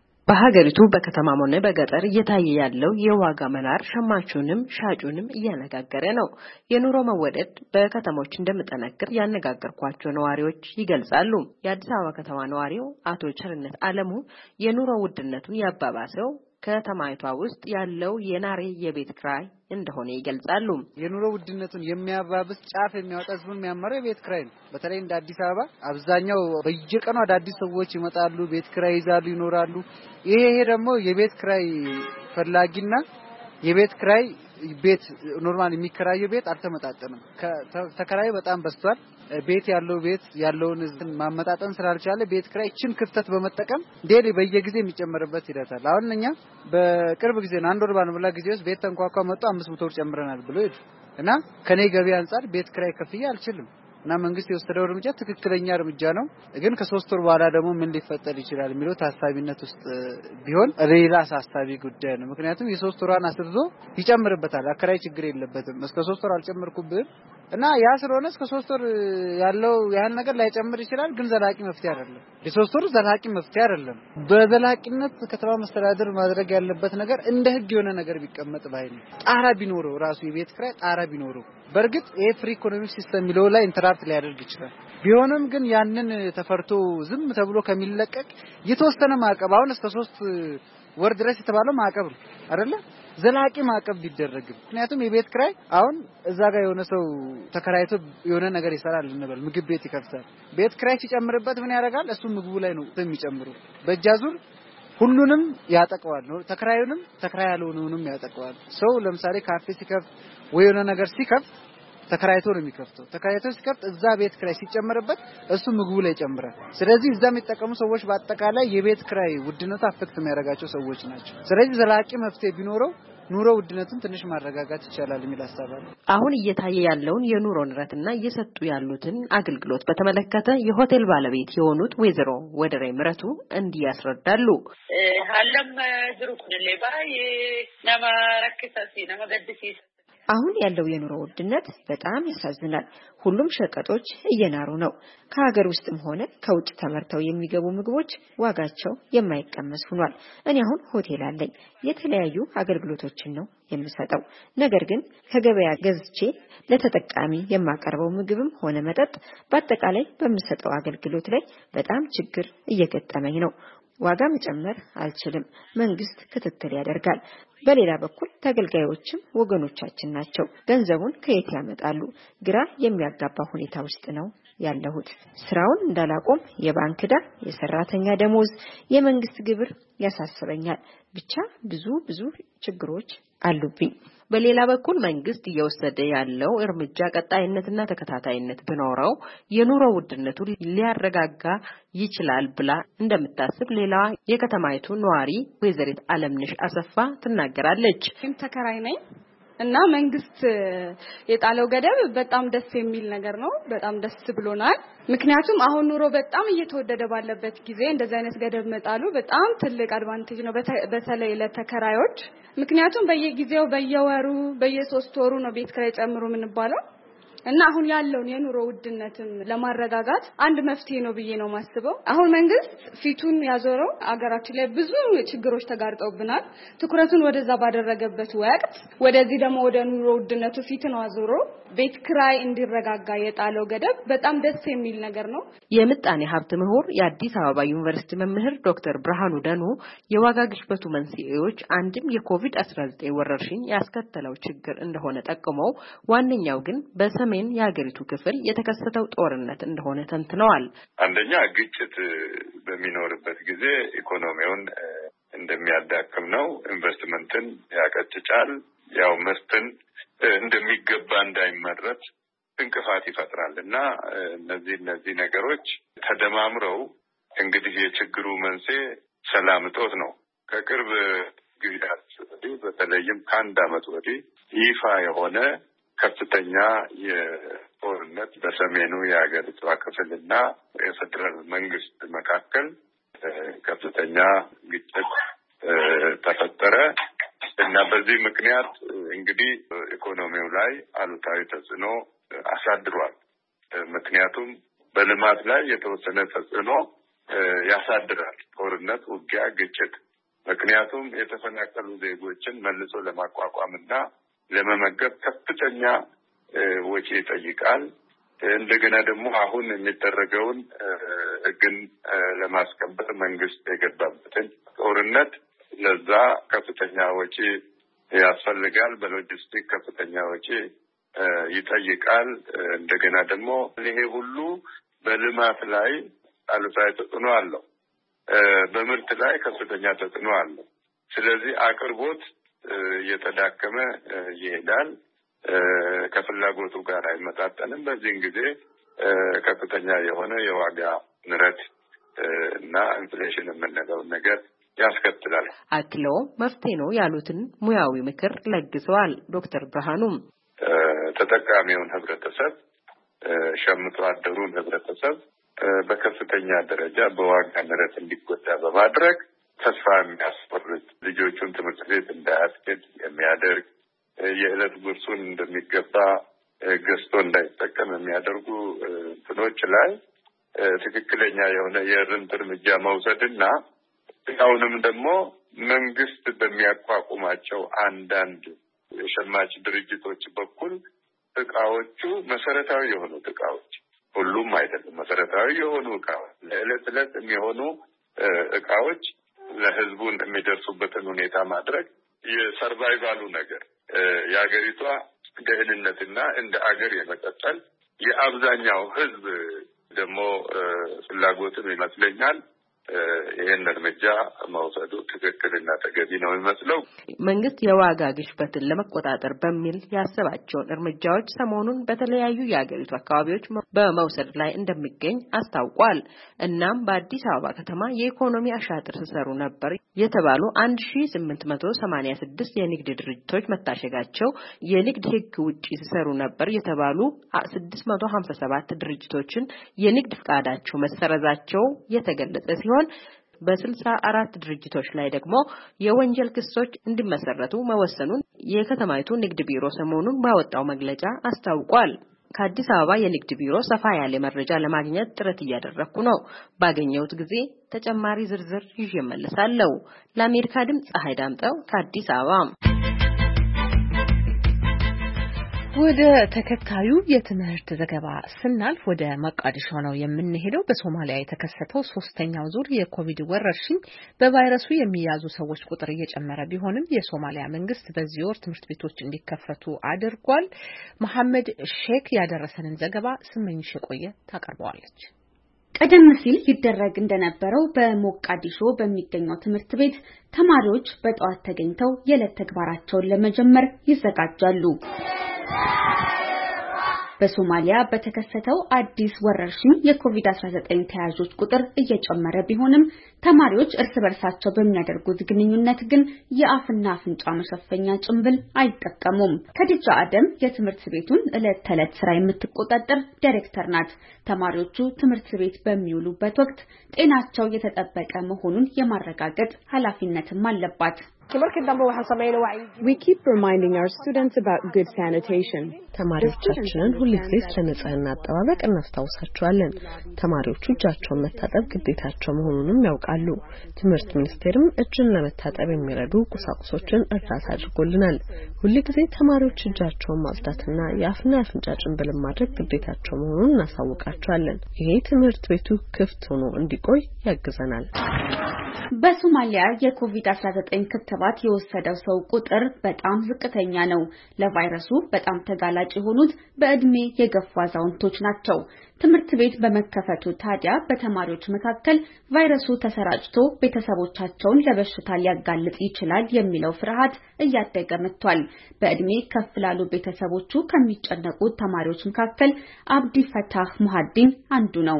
በሀገሪቱ በከተማም ሆነ በገጠር እየታየ ያለው የዋጋ መናር ሸማቹንም ሻጩንም እያነጋገረ ነው። የኑሮ መወደድ በከተሞች እንደምጠነክር ያነጋገርኳቸው ነዋሪዎች ይገልጻሉ። የአዲስ አበባ ከተማ ነዋሪው አቶ ቸርነት አለሙ የኑሮ ውድነቱን ያባባሰው ከተማይቷ ውስጥ ያለው የናሬ የቤት ክራይ እንደሆነ ይገልጻሉ። የኑሮ ውድነቱን የሚያባብስ ጫፍ የሚያወጣ ህዝቡን የሚያመረው የቤት ክራይ ነው። በተለይ እንደ አዲስ አበባ አብዛኛው በየቀኑ አዳዲስ ሰዎች ይመጣሉ፣ ቤት ክራይ ይዛሉ፣ ይኖራሉ። ይሄ ይሄ ደግሞ የቤት ክራይ ፈላጊና የቤት ክራይ ቤት ኖርማል የሚከራየው ቤት አልተመጣጠንም። ተከራይ በጣም በዝቷል። ቤት ያለው ቤት ያለውን ማመጣጠን ስላልቻለ ቤት ክራይ እቺን ክፍተት በመጠቀም ዴሊ በየጊዜ የሚጨመርበት ይደታል። አሁን እኛ በቅርብ ጊዜ አንድ ወር ባንብላ ጊዜ ውስጥ ቤት ተንኳኳ መጣ አምስት መቶ ብር ጨምረናል ብሎ ይሄድ እና ከኔ ገቢ አንፃር ቤት ክራይ ከፍዬ አልችልም። እና መንግስት የወሰደው እርምጃ ትክክለኛ እርምጃ ነው። ግን ከሶስት ወር በኋላ ደግሞ ምን ሊፈጠር ይችላል የሚለው ታሳቢነት ውስጥ ቢሆን ሌላ አሳሳቢ ጉዳይ ነው። ምክንያቱም የሶስት ወራን አስርዞ ይጨምርበታል። አከራይ ችግር የለበትም። እስከ ሶስት ወር አልጨመርኩብህም እና ያ ስለሆነ እስከ ሶስት ወር ያለው ያን ነገር ላይ ጨምር ይችላል። ግን ዘላቂ መፍትሄ አይደለም። የሶስት ወር ዘላቂ መፍትሄ አይደለም። በዘላቂነት ከተማ መስተዳድር ማድረግ ያለበት ነገር እንደ ህግ የሆነ ነገር ቢቀመጥ ባይ ነው። ጣራ ቢኖረው ራሱ የቤት ክራይ ጣራ ቢኖረው በርግጥ ይሄ ፍሪ ኢኮኖሚክ ሲስተም የሚለው ላይ ኢንተራፕት ሊያደርግ ይችላል። ቢሆንም ግን ያንን ተፈርቶ ዝም ተብሎ ከሚለቀቅ የተወሰነ ማዕቀብ አሁን እስከ ሶስት ወር ድረስ የተባለው ማዕቀብ ነው አይደለ? ዘላቂ ማዕቀብ ቢደረግ። ምክንያቱም የቤት ክራይ አሁን እዛ ጋር የሆነ ሰው ተከራይቶ የሆነ ነገር ይሰራል እንበል፣ ምግብ ቤት ይከፍታል። ቤት ክራይ ሲጨምርበት ምን ያደርጋል? እሱ ምግቡ ላይ ነው የሚጨምረው። በእጃዙር ሁሉንም ያጠቀዋል ነው፣ ተከራዩንም ተከራይ ያለውንም ያጠቀዋል። ሰው ለምሳሌ ካፌ ሲከፍት ወይ የሆነ ነገር ሲከፍት ተከራይቶ ነው የሚከፍተው። ተከራይቶ ሲከፍት እዛ ቤት ክራይ ሲጨመርበት እሱ ምግቡ ላይ ይጨምራል። ስለዚህ እዛ የሚጠቀሙ ሰዎች በአጠቃላይ የቤት ክራይ ውድነቱ አፌክት የሚያደርጋቸው ሰዎች ናቸው። ስለዚህ ዘላቂ መፍትሄ ቢኖረው ኑሮ ውድነቱን ትንሽ ማረጋጋት ይቻላል የሚል ሐሳብ አለ። አሁን እየታየ ያለውን የኑሮ ንረትና እየሰጡ ያሉትን አገልግሎት በተመለከተ የሆቴል ባለቤት የሆኑት ወይዘሮ ወደሬ ምረቱ እንዲህ ያስረዳሉ። ሀለም ድሩኩን ለባይ ነማ ረክሳሲ ነማ ገድሲ አሁን ያለው የኑሮ ውድነት በጣም ያሳዝናል። ሁሉም ሸቀጦች እየናሩ ነው። ከሀገር ውስጥም ሆነ ከውጭ ተመርተው የሚገቡ ምግቦች ዋጋቸው የማይቀመስ ሆኗል። እኔ አሁን ሆቴል አለኝ። የተለያዩ አገልግሎቶችን ነው የምሰጠው። ነገር ግን ከገበያ ገዝቼ ለተጠቃሚ የማቀርበው ምግብም ሆነ መጠጥ በአጠቃላይ በምሰጠው አገልግሎት ላይ በጣም ችግር እየገጠመኝ ነው። ዋጋ መጨመር አልችልም። መንግስት ክትትል ያደርጋል። በሌላ በኩል ተገልጋዮችም ወገኖቻችን ናቸው። ገንዘቡን ከየት ያመጣሉ? ግራ የሚያጋባ ሁኔታ ውስጥ ነው ያለሁት። ስራውን እንዳላቆም የባንክ ዕዳ፣ የሰራተኛ ደሞዝ፣ የመንግስት ግብር ያሳስበኛል። ብቻ ብዙ ብዙ ችግሮች አሉብኝ። በሌላ በኩል መንግስት እየወሰደ ያለው እርምጃ ቀጣይነትና ተከታታይነት ቢኖረው የኑሮ ውድነቱ ሊያረጋጋ ይችላል ብላ እንደምታስብ ሌላ የከተማይቱ ነዋሪ ወይዘሪት አለምነሽ አሰፋ ትናገራለች። ተከራይ ነኝ እና መንግስት የጣለው ገደብ በጣም ደስ የሚል ነገር ነው። በጣም ደስ ብሎናል። ምክንያቱም አሁን ኑሮ በጣም እየተወደደ ባለበት ጊዜ እንደዚህ አይነት ገደብ መጣሉ በጣም ትልቅ አድቫንቴጅ ነው፣ በተለይ ለተከራዮች። ምክንያቱም በየጊዜው በየወሩ በየሶስት ወሩ ነው ቤት ክራይ ጨምሮ ምን ባለው እና አሁን ያለውን የኑሮ ውድነትን ለማረጋጋት አንድ መፍትሄ ነው ብዬ ነው ማስበው። አሁን መንግስት ፊቱን ያዞረው አገራችን ላይ ብዙ ችግሮች ተጋርጠውብናል። ትኩረቱን ወደዛ ባደረገበት ወቅት ወደዚህ ደግሞ ወደ ኑሮ ውድነቱ ፊቱን አዞሮ ቤት ክራይ እንዲረጋጋ የጣለው ገደብ በጣም ደስ የሚል ነገር ነው። የምጣኔ ሀብት ምሁር የአዲስ አበባ ዩኒቨርሲቲ መምህር ዶክተር ብርሃኑ ደኑ የዋጋ ግሽበቱ መንስኤዎች አንድም የኮቪድ አስራ ዘጠኝ ወረርሽኝ ያስከተለው ችግር እንደሆነ ጠቅመው ዋነኛው ግን በሰሜን የሀገሪቱ ክፍል የተከሰተው ጦርነት እንደሆነ ተንትነዋል። አንደኛ ግጭት በሚኖርበት ጊዜ ኢኮኖሚውን እንደሚያዳክም ነው። ኢንቨስትመንትን ያቀጭጫል። ያው ምርትን እንደሚገባ እንዳይመረት እንቅፋት ይፈጥራል እና እነዚህ እነዚህ ነገሮች ተደማምረው እንግዲህ የችግሩ መንስኤ ሰላም እጦት ነው። ከቅርብ ጊዜያት ወዲህ በተለይም ከአንድ ዓመት ወዲህ ይፋ የሆነ ከፍተኛ የጦርነት በሰሜኑ የሀገሪቱ ክፍልና የፌደራል መንግስት መካከል ከፍተኛ ግጭት ተፈጠረ እና በዚህ ምክንያት እንግዲህ ኢኮኖሚው ላይ አሉታዊ ተጽዕኖ አሳድሯል። ምክንያቱም በልማት ላይ የተወሰነ ተጽዕኖ ያሳድራል። ጦርነት፣ ውጊያ፣ ግጭት። ምክንያቱም የተፈናቀሉ ዜጎችን መልሶ ለማቋቋምና ለመመገብ ከፍተኛ ወጪ ይጠይቃል። እንደገና ደግሞ አሁን የሚደረገውን ሕግን ለማስከበር መንግስት የገባበትን ጦርነት ለዛ ከፍተኛ ወጪ ያስፈልጋል። በሎጂስቲክ ከፍተኛ ወጪ ይጠይቃል። እንደገና ደግሞ ይሄ ሁሉ በልማት ላይ አሉታዊ ተጽዕኖ አለው። በምርት ላይ ከፍተኛ ተጽዕኖ አለው። ስለዚህ አቅርቦት እየተዳከመ ይሄዳል። ከፍላጎቱ ጋር አይመጣጠንም። በዚህን ጊዜ ከፍተኛ የሆነ የዋጋ ንረት እና ኢንፍሌሽን የምንለው ነገር ያስከትላል። አክለው መፍትሄ ነው ያሉትን ሙያዊ ምክር ለግሰዋል። ዶክተር ብርሃኑም ተጠቃሚውን ህብረተሰብ፣ ሸምቶ አደሩን ህብረተሰብ በከፍተኛ ደረጃ በዋጋ ንረት እንዲጎዳ በማድረግ ተስፋ የሚያስቆርጥ ልጆቹን ትምህርት ቤት እንዳያስኬድ የሚያደርግ የዕለት ጉርሱን እንደሚገባ ገዝቶ እንዳይጠቀም የሚያደርጉ እንትኖች ላይ ትክክለኛ የሆነ የእርምት እርምጃ መውሰድና አሁንም ደግሞ መንግስት በሚያቋቁማቸው አንዳንድ የሸማች ድርጅቶች በኩል እቃዎቹ መሰረታዊ የሆኑ እቃዎች ሁሉም አይደለም፣ መሰረታዊ የሆኑ እቃዎች ለዕለት ዕለት የሚሆኑ እቃዎች ለህዝቡን የሚደርሱበትን ሁኔታ ማድረግ የሰርቫይቫሉ ነገር የሀገሪቷ ደህንነትና እንደ አገር የመቀጠል የአብዛኛው ህዝብ ደግሞ ፍላጎትም ይመስለኛል። ይሄን እርምጃ መውሰዱ ትክክልና ተገቢ ነው የሚመስለው። መንግስት የዋጋ ግሽበትን ለመቆጣጠር በሚል ያሰባቸውን እርምጃዎች ሰሞኑን በተለያዩ የሀገሪቱ አካባቢዎች በመውሰድ ላይ እንደሚገኝ አስታውቋል። እናም በአዲስ አበባ ከተማ የኢኮኖሚ አሻጥር ሲሰሩ ነበር የተባሉ አንድ ሺህ ስምንት መቶ ሰማንያ ስድስት የንግድ ድርጅቶች መታሸጋቸው፣ የንግድ ህግ ውጪ ሲሰሩ ነበር የተባሉ ስድስት መቶ ሀምሳ ሰባት ድርጅቶችን የንግድ ፍቃዳቸው መሰረዛቸው የተገለጸ ሲሆን በስልሳ አራት ድርጅቶች ላይ ደግሞ የወንጀል ክሶች እንዲመሰረቱ መወሰኑን የከተማይቱ ንግድ ቢሮ ሰሞኑን ባወጣው መግለጫ አስታውቋል። ከአዲስ አበባ የንግድ ቢሮ ሰፋ ያለ መረጃ ለማግኘት ጥረት እያደረኩ ነው። ባገኘሁት ጊዜ ተጨማሪ ዝርዝር ይዤ እመለሳለሁ። ለአሜሪካ ድምፅ ፀሐይ ዳምጠው ከአዲስ አበባ። ወደ ተከታዩ የትምህርት ዘገባ ስናልፍ ወደ መቃዲሾ ነው የምንሄደው። በሶማሊያ የተከሰተው ሶስተኛው ዙር የኮቪድ ወረርሽኝ በቫይረሱ የሚያዙ ሰዎች ቁጥር እየጨመረ ቢሆንም የሶማሊያ መንግስት በዚህ ወር ትምህርት ቤቶች እንዲከፈቱ አድርጓል። መሐመድ ሼክ ያደረሰንን ዘገባ ስመኝሽ የቆየ ታቀርበዋለች። ቀደም ሲል ይደረግ እንደነበረው በሞቃዲሾ በሚገኘው ትምህርት ቤት ተማሪዎች በጠዋት ተገኝተው የዕለት ተግባራቸውን ለመጀመር ይዘጋጃሉ። በሶማሊያ በተከሰተው አዲስ ወረርሽኝ የኮቪድ አስራ ዘጠኝ ተያዦች ቁጥር እየጨመረ ቢሆንም ተማሪዎች እርስ በርሳቸው በሚያደርጉት ግንኙነት ግን የአፍና አፍንጫ መሸፈኛ ጭንብል አይጠቀሙም። ከዲጃ አደም የትምህርት ቤቱን ዕለት ተዕለት ስራ የምትቆጣጠር ዳይሬክተር ናት። ተማሪዎቹ ትምህርት ቤት በሚውሉበት ወቅት ጤናቸው የተጠበቀ መሆኑን የማረጋገጥ ኃላፊነትም አለባት። We keep reminding our students about good sanitation. ተማሪዎቻችንን ሁልጊዜ ስለ ንጽህና አጠባበቅ እናስታውሳቸዋለን። ተማሪዎቹ እጃቸውን መታጠብ ግዴታቸው መሆኑንም ያውቃሉ። ትምህርት ሚኒስቴርም እጅን ለመታጠብ የሚረዱ ቁሳቁሶችን እርዳታ አድርጎልናል። ሁልጊዜ ተማሪዎች እጃቸውን ማጽዳትና የአፍና የአፍንጫ ጭንብል ማድረግ ግዴታቸው መሆኑን እናሳውቃቸዋለን። ይሄ ትምህርት ቤቱ ክፍት ሆኖ እንዲቆይ ያግዘናል። በሶማሊያ የኮቪድ አስራ ዘጠኝ ክትባት የወሰደው ሰው ቁጥር በጣም ዝቅተኛ ነው። ለቫይረሱ በጣም ተጋላጭ የሆኑት በእድሜ የገፉ አዛውንቶች ናቸው። ትምህርት ቤት በመከፈቱ ታዲያ በተማሪዎች መካከል ቫይረሱ ተሰራጭቶ ቤተሰቦቻቸውን ለበሽታ ሊያጋልጥ ይችላል የሚለው ፍርሃት እያደገ መጥቷል። በእድሜ ከፍ ላሉ ቤተሰቦቹ ከሚጨነቁት ተማሪዎች መካከል አብዲ ፈታህ ሙሐዲን አንዱ ነው።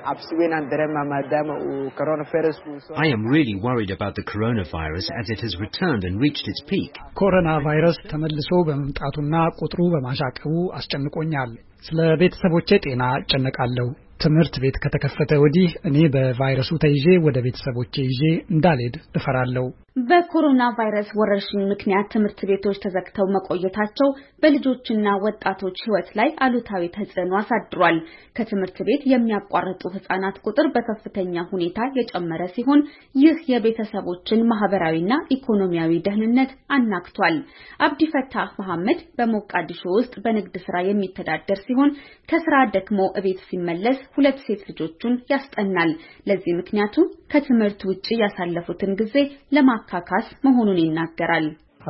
I am really worried about the coronavirus as it has returned and reached its peak. ኮሮና ቫይረስ ተመልሶ በመምጣቱና ቁጥሩ በማሻቀቡ አስጨንቆኛል። ስለ ቤተሰቦቼ ጤና እጨነቃለሁ። ትምህርት ቤት ከተከፈተ ወዲህ እኔ በቫይረሱ ተይዤ ወደ ቤተሰቦቼ ይዤ እንዳልሄድ እፈራለሁ። በኮሮና ቫይረስ ወረርሽኝ ምክንያት ትምህርት ቤቶች ተዘግተው መቆየታቸው በልጆችና ወጣቶች ሕይወት ላይ አሉታዊ ተጽዕኖ አሳድሯል። ከትምህርት ቤት የሚያቋርጡ ህጻናት ቁጥር በከፍተኛ ሁኔታ የጨመረ ሲሆን ይህ የቤተሰቦችን ማህበራዊና ኢኮኖሚያዊ ደህንነት አናክቷል። አብዲፈታህ መሐመድ በሞቃዲሾ ውስጥ በንግድ ስራ የሚተዳደር ሲሆን ከስራ ደክሞ እቤት ሲመለስ ሁለት ሴት ልጆቹን ያስጠናል። ለዚህ ምክንያቱ ከትምህርት ውጪ ያሳለፉትን ጊዜ ለማካካስ መሆኑን ይናገራል።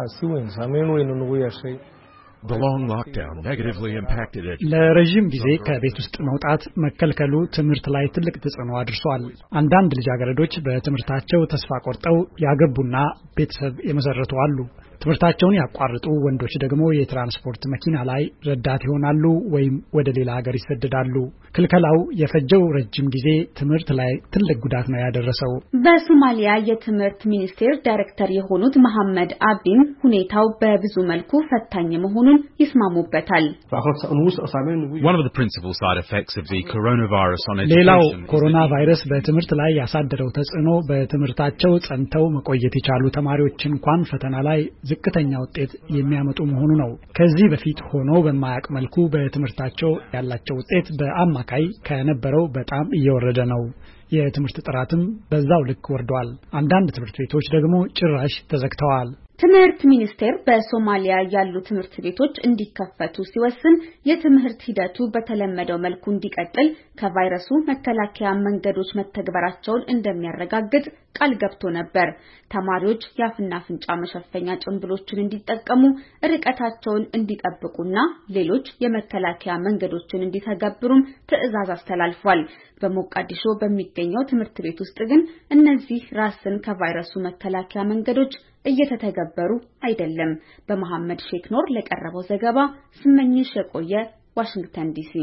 The long lockdown negatively impacted it. ለረጅም ጊዜ ከቤት ውስጥ መውጣት መከልከሉ ትምህርት ላይ ትልቅ ተጽዕኖ አድርሷል። አንዳንድ ልጃገረዶች በትምህርታቸው ተስፋ ቆርጠው ያገቡና ቤተሰብ የመሰረቱ አሉ። ትምህርታቸውን ያቋርጡ ወንዶች ደግሞ የትራንስፖርት መኪና ላይ ረዳት ይሆናሉ ወይም ወደ ሌላ ሀገር ይሰደዳሉ። ክልከላው የፈጀው ረጅም ጊዜ ትምህርት ላይ ትልቅ ጉዳት ነው ያደረሰው። በሶማሊያ የትምህርት ሚኒስቴር ዳይሬክተር የሆኑት መሐመድ አብዲን ሁኔታው በብዙ መልኩ ፈታኝ መሆኑን ይስማሙበታል። One of the principal side effects of the coronavirus on education. ሌላው ኮሮና ቫይረስ በትምህርት ላይ ያሳደረው ተጽዕኖ በትምህርታቸው ጸንተው መቆየት የቻሉ ተማሪዎች እንኳን ፈተና ላይ ዝቅተኛ ውጤት የሚያመጡ መሆኑ ነው። ከዚህ በፊት ሆኖ በማያውቅ መልኩ በትምህርታቸው ያላቸው ውጤት በአማካይ ከነበረው በጣም እየወረደ ነው። የትምህርት ጥራትም በዛው ልክ ወርዷል። አንዳንድ ትምህርት ቤቶች ደግሞ ጭራሽ ተዘግተዋል። ትምህርት ሚኒስቴር በሶማሊያ ያሉ ትምህርት ቤቶች እንዲከፈቱ ሲወስን የትምህርት ሂደቱ በተለመደው መልኩ እንዲቀጥል ከቫይረሱ መከላከያ መንገዶች መተግበራቸውን እንደሚያረጋግጥ ቃል ገብቶ ነበር። ተማሪዎች የአፍና አፍንጫ መሸፈኛ ጭንብሎችን እንዲጠቀሙ፣ ርቀታቸውን እንዲጠብቁና ሌሎች የመከላከያ መንገዶችን እንዲተገብሩም ትዕዛዝ አስተላልፏል። በሞቃዲሾ በሚገኘው ትምህርት ቤት ውስጥ ግን እነዚህ ራስን ከቫይረሱ መከላከያ መንገዶች እየተተገበሩ አይደለም። በመሐመድ ሼክ ኖር ለቀረበው ዘገባ ስመኝሽ የቆየ ዋሽንግተን ዲሲ።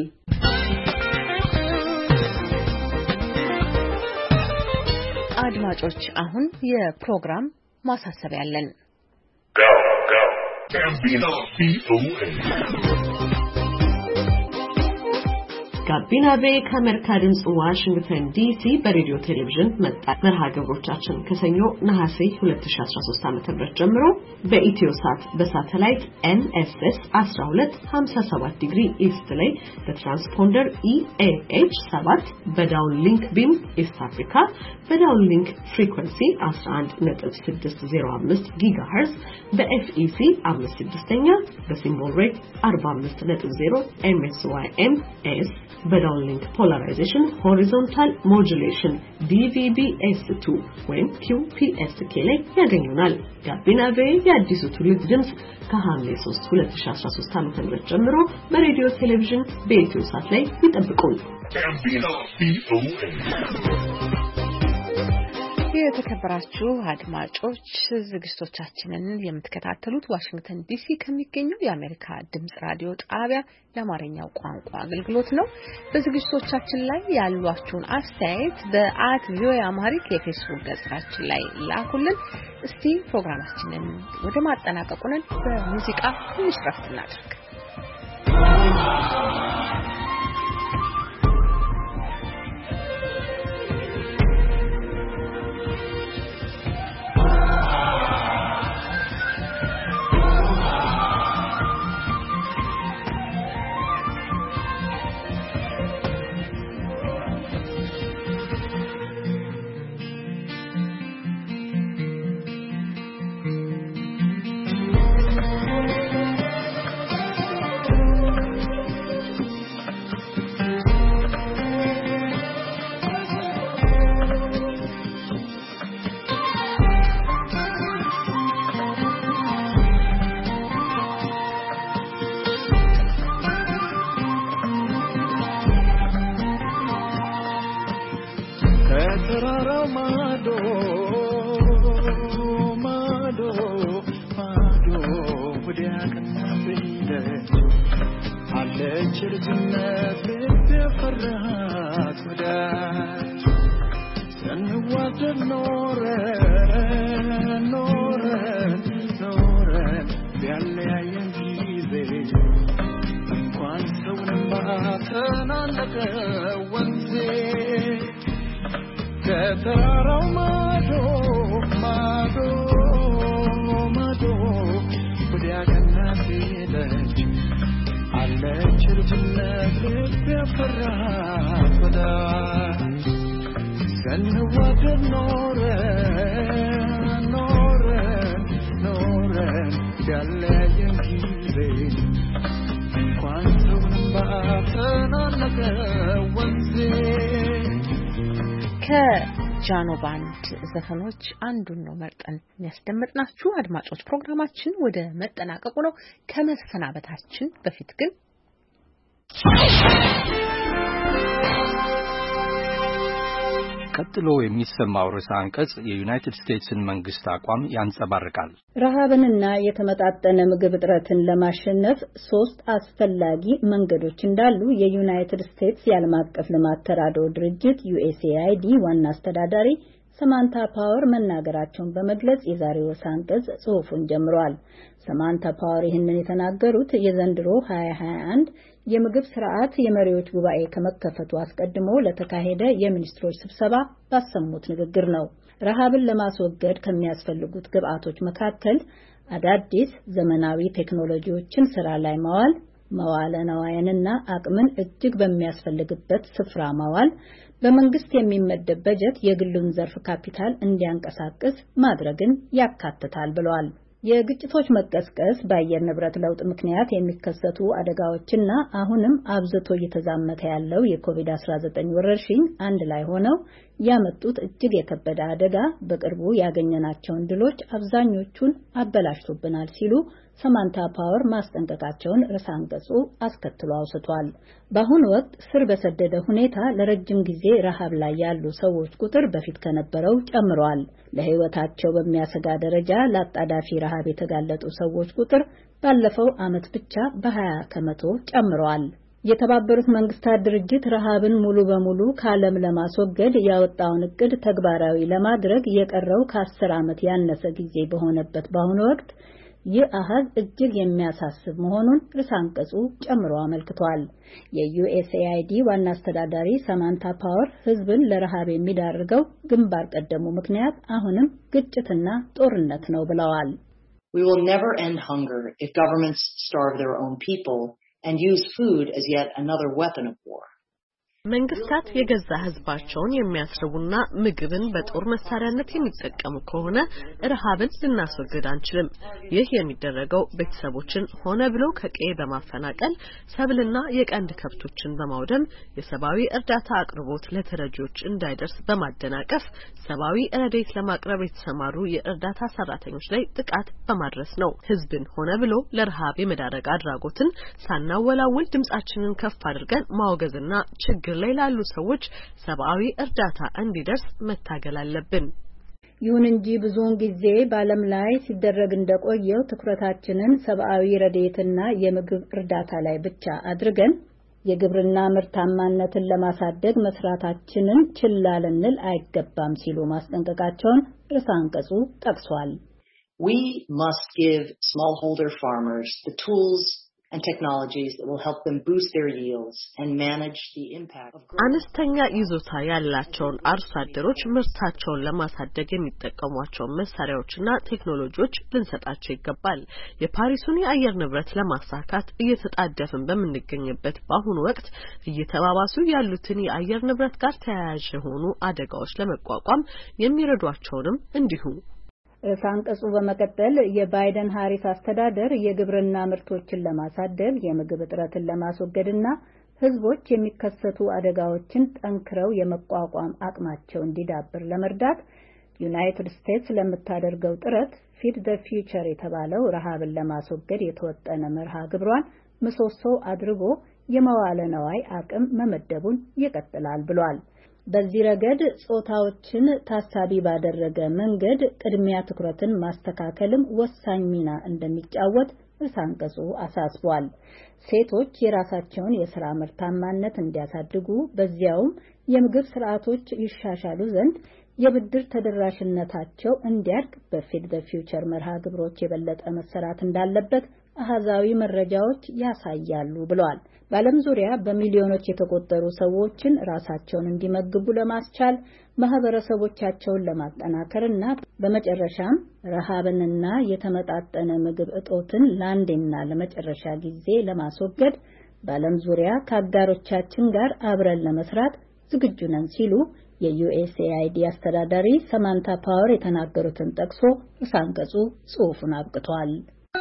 አድማጮች አሁን የፕሮግራም ማሳሰቢያ አለን። ጋቢና ቤ ከአሜሪካ ድምጽ ዋሽንግተን ዲሲ በሬዲዮ ቴሌቪዥን መጣ። መርሃ ግብሮቻችን ከሰኞ ነሐሴ ሁለት ሺህ አስራ ሶስት ዓ.ም ጀምሮ በኢትዮሳት በሳተላይት ኤን ኤስ ኤስ አስራ ሁለት ሀምሳ ሰባት ዲግሪ ኢስት ላይ በትራንስፖንደር ኢ ኤ ኤች ሰባት በዳውን ሊንክ ቢም ኢስት አፍሪካ በዳውን ሊንክ ፍሪኩዌንሲ አስራ አንድ ነጥብ ስድስት ዜሮ አምስት ጊጋሄርዝ በኤፍ ኢ ሲ አምስት ስድስተኛ በሲምቦል ሬት አርባ አምስት ነጥብ ዜሮ ኤም ኤስ ዋይ ኤም ኤስ በዳውን ሊንክ ፖላራይዜሽን ሆሪዞንታል ሞጁሌሽን ዲ ቪ ቢ ኤስ ቱ ወይም ኪው ፒ ኤስ ኬ ላይ ያገኙናል። ጋቢና ቤ የአዲሱ ትውልድ ድምጽ ከሐምሌ ሶስት ሁለት ሺህ አስራ ሶስት ዓ.ም ጀምሮ በሬዲዮ ቴሌቪዥን በኢትዮሳት ላይ ይጠብቁን። የተከበራችሁ አድማጮች ዝግጅቶቻችንን የምትከታተሉት ዋሽንግተን ዲሲ ከሚገኘው የአሜሪካ ድምጽ ራዲዮ ጣቢያ የአማርኛው ቋንቋ አገልግሎት ነው። በዝግጅቶቻችን ላይ ያሏችሁን አስተያየት በአት ቪኦኤ አማሪክ የፌስቡክ ገጻችን ላይ ላኩልን። እስቲ ፕሮግራማችንን ወደ ማጠናቀቁ ነን። በሙዚቃ ትንሽ ረፍት እናድርግ። One ከተራራው ማዶ ማዶ ማዶ ወዲያ ቀናት ሄደች አለች ልጅነት ልብ ያፈራት ወዳጅ ስንዋደድ ኖረን ኖረን ኖረን ያለየን ጊዜ እንኳን ሰውንም ባፈናነቀ ወንዜ ከጃኖ ባንድ ዘፈኖች አንዱን ነው መርጠን ያስደመጥናችሁ። አድማጮች ፕሮግራማችን ወደ መጠናቀቁ ነው። ከመሰናበታችን በፊት ግን ቀጥሎ የሚሰማው ርዕሰ አንቀጽ የዩናይትድ ስቴትስን መንግስት አቋም ያንጸባርቃል። ረሃብንና የተመጣጠነ ምግብ እጥረትን ለማሸነፍ ሶስት አስፈላጊ መንገዶች እንዳሉ የዩናይትድ ስቴትስ የዓለም አቀፍ ልማት ተራድኦ ድርጅት ዩኤስኤአይዲ ዋና አስተዳዳሪ ሰማንታ ፓወር መናገራቸውን በመግለጽ የዛሬው ርዕሰ አንቀጽ ጽሑፉን ጀምሯል። ሰማንታ ፓወር ይህንን የተናገሩት የዘንድሮ ሃያ ሃያ አንድ የምግብ ስርዓት የመሪዎች ጉባኤ ከመከፈቱ አስቀድሞ ለተካሄደ የሚኒስትሮች ስብሰባ ባሰሙት ንግግር ነው። ረሃብን ለማስወገድ ከሚያስፈልጉት ግብአቶች መካከል አዳዲስ ዘመናዊ ቴክኖሎጂዎችን ስራ ላይ ማዋል፣ መዋለ ነዋይንና አቅምን እጅግ በሚያስፈልግበት ስፍራ ማዋል፣ በመንግስት የሚመደብ በጀት የግሉን ዘርፍ ካፒታል እንዲያንቀሳቅስ ማድረግን ያካትታል ብለዋል። የግጭቶች መቀስቀስ በአየር ንብረት ለውጥ ምክንያት የሚከሰቱ አደጋዎችና አሁንም አብዝቶ እየተዛመተ ያለው የኮቪድ አስራ ዘጠኝ ወረርሽኝ አንድ ላይ ሆነው ያመጡት እጅግ የከበደ አደጋ በቅርቡ ያገኘናቸውን ድሎች አብዛኞቹን አበላሽቶብናል ሲሉ ሰማንታ ፓወር ማስጠንቀቃቸውን ርዕሰ አንቀጹ አስከትሎ አውስቷል። በአሁኑ ወቅት ስር በሰደደ ሁኔታ ለረጅም ጊዜ ረሃብ ላይ ያሉ ሰዎች ቁጥር በፊት ከነበረው ጨምሯል። ለሕይወታቸው በሚያሰጋ ደረጃ ለአጣዳፊ ረሃብ የተጋለጡ ሰዎች ቁጥር ባለፈው ዓመት ብቻ በሀያ ከመቶ ጨምሯል። የተባበሩት መንግስታት ድርጅት ረሃብን ሙሉ በሙሉ ከዓለም ለማስወገድ ያወጣውን እቅድ ተግባራዊ ለማድረግ የቀረው ከአስር ዓመት ያነሰ ጊዜ በሆነበት በአሁኑ ወቅት ይህ አሃዝ እጅግ የሚያሳስብ መሆኑን ርዕሰ አንቀጹ ጨምሮ አመልክቷል። የዩኤስኤአይዲ ዋና አስተዳዳሪ ሰማንታ ፓወር ህዝብን ለረሃብ የሚዳርገው ግንባር ቀደሙ ምክንያት አሁንም ግጭትና ጦርነት ነው ብለዋል። We will never end hunger if governments starve their own people and use food as yet another weapon of war. መንግስታት የገዛ ህዝባቸውን የሚያስርቡና ምግብን በጦር መሳሪያነት የሚጠቀሙ ከሆነ ረሃብን ልናስወግድ አንችልም። ይህ የሚደረገው ቤተሰቦችን ሆነ ብሎ ከቀዬ በማፈናቀል ሰብልና የቀንድ ከብቶችን በማውደም የሰብአዊ እርዳታ አቅርቦት ለተረጂዎች እንዳይደርስ በማደናቀፍ ሰብአዊ ረድኤት ለማቅረብ የተሰማሩ የእርዳታ ሰራተኞች ላይ ጥቃት በማድረስ ነው። ህዝብን ሆነ ብሎ ለረሃብ የመዳረግ አድራጎትን ሳናወላውል ድምጻችንን ከፍ አድርገን ማውገዝና ችግር ላይ ላሉ ሰዎች ሰብአዊ እርዳታ እንዲደርስ መታገል አለብን። ይሁን እንጂ ብዙውን ጊዜ በዓለም ላይ ሲደረግ እንደቆየው ትኩረታችንን ሰብአዊ ረድኤትና የምግብ እርዳታ ላይ ብቻ አድርገን የግብርና ምርታማነትን ለማሳደግ መስራታችንን ችላ ልንል አይገባም ሲሉ ማስጠንቀቃቸውን ርዕሰ አንቀጹ ጠቅሷል። We must give smallholder farmers the tools and technologies that will help them boost their yields and manage the impact of አነስተኛ ይዞታ ያላቸውን አርሶ አደሮች ምርታቸውን ለማሳደግ የሚጠቀሟቸው መሳሪያዎችና ቴክኖሎጂዎች ልንሰጣቸው ይገባል። የፓሪሱን የአየር ንብረት ለማሳካት እየተጣደፍን በምንገኝበት በአሁኑ ወቅት እየተባባሱ ያሉትን የአየር ንብረት ጋር ተያያዥ የሆኑ አደጋዎች ለመቋቋም የሚረዷቸውንም እንዲሁ። ርዕሰ አንቀጹ በመቀጠል የባይደን ሃሪስ አስተዳደር የግብርና ምርቶችን ለማሳደግ የምግብ እጥረትን ለማስወገድና ህዝቦች የሚከሰቱ አደጋዎችን ጠንክረው የመቋቋም አቅማቸው እንዲዳብር ለመርዳት ዩናይትድ ስቴትስ ለምታደርገው ጥረት ፊድ ዘ ፊውቸር የተባለው ረሃብን ለማስወገድ የተወጠነ መርሃ ግብሯን ምሰሶ አድርጎ የመዋለ ነዋይ አቅም መመደቡን ይቀጥላል ብሏል። በዚህ ረገድ ጾታዎችን ታሳቢ ባደረገ መንገድ ቅድሚያ ትኩረትን ማስተካከልም ወሳኝ ሚና እንደሚጫወት ርዕሰ አንቀጹ አሳስቧል። ሴቶች የራሳቸውን የሥራ ምርታማነት እንዲያሳድጉ በዚያውም የምግብ ስርዓቶች ይሻሻሉ ዘንድ የብድር ተደራሽነታቸው እንዲያድግ በፊድ ዘ ፊውቸር መርሃ ግብሮች የበለጠ መሰራት እንዳለበት አሃዛዊ መረጃዎች ያሳያሉ ብለዋል። በዓለም ዙሪያ በሚሊዮኖች የተቆጠሩ ሰዎችን ራሳቸውን እንዲመግቡ ለማስቻል ማህበረሰቦቻቸውን ለማጠናከርና በመጨረሻም ረሃብንና የተመጣጠነ ምግብ እጦትን ለአንዴና ለመጨረሻ ጊዜ ለማስወገድ በዓለም ዙሪያ ከአጋሮቻችን ጋር አብረን ለመስራት ዝግጁ ነን ሲሉ የዩኤስኤአይዲ አስተዳዳሪ ሰማንታ ፓወር የተናገሩትን ጠቅሶ እሳንቀጹ ጽሑፉን አብቅቷል።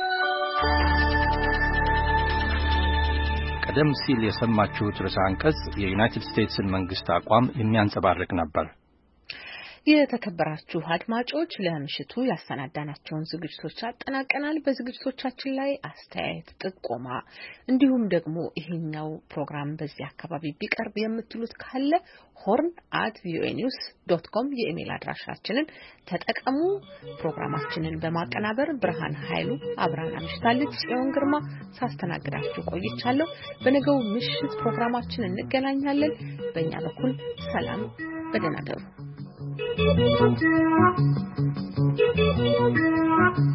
ቀደም ሲል የሰማችሁት ርዕሰ አንቀጽ የዩናይትድ ስቴትስን መንግስት አቋም የሚያንጸባርቅ ነበር። የተከበራችሁ አድማጮች ለምሽቱ ያሰናዳናቸውን ዝግጅቶች አጠናቀናል። በዝግጅቶቻችን ላይ አስተያየት፣ ጥቆማ እንዲሁም ደግሞ ይሄኛው ፕሮግራም በዚህ አካባቢ ቢቀርብ የምትሉት ካለ ሆርን አት ቪኦኤ ኒውስ ዶት ኮም የኢሜል አድራሻችንን ተጠቀሙ። ፕሮግራማችንን በማቀናበር ብርሃን ኃይሉ አብራን አምሽታለች። ጽዮን ግርማ ሳስተናግዳችሁ ቆይቻለሁ። በነገው ምሽት ፕሮግራማችን እንገናኛለን። በእኛ በኩል ሰላም፣ በደህና ደሩ። Thank you.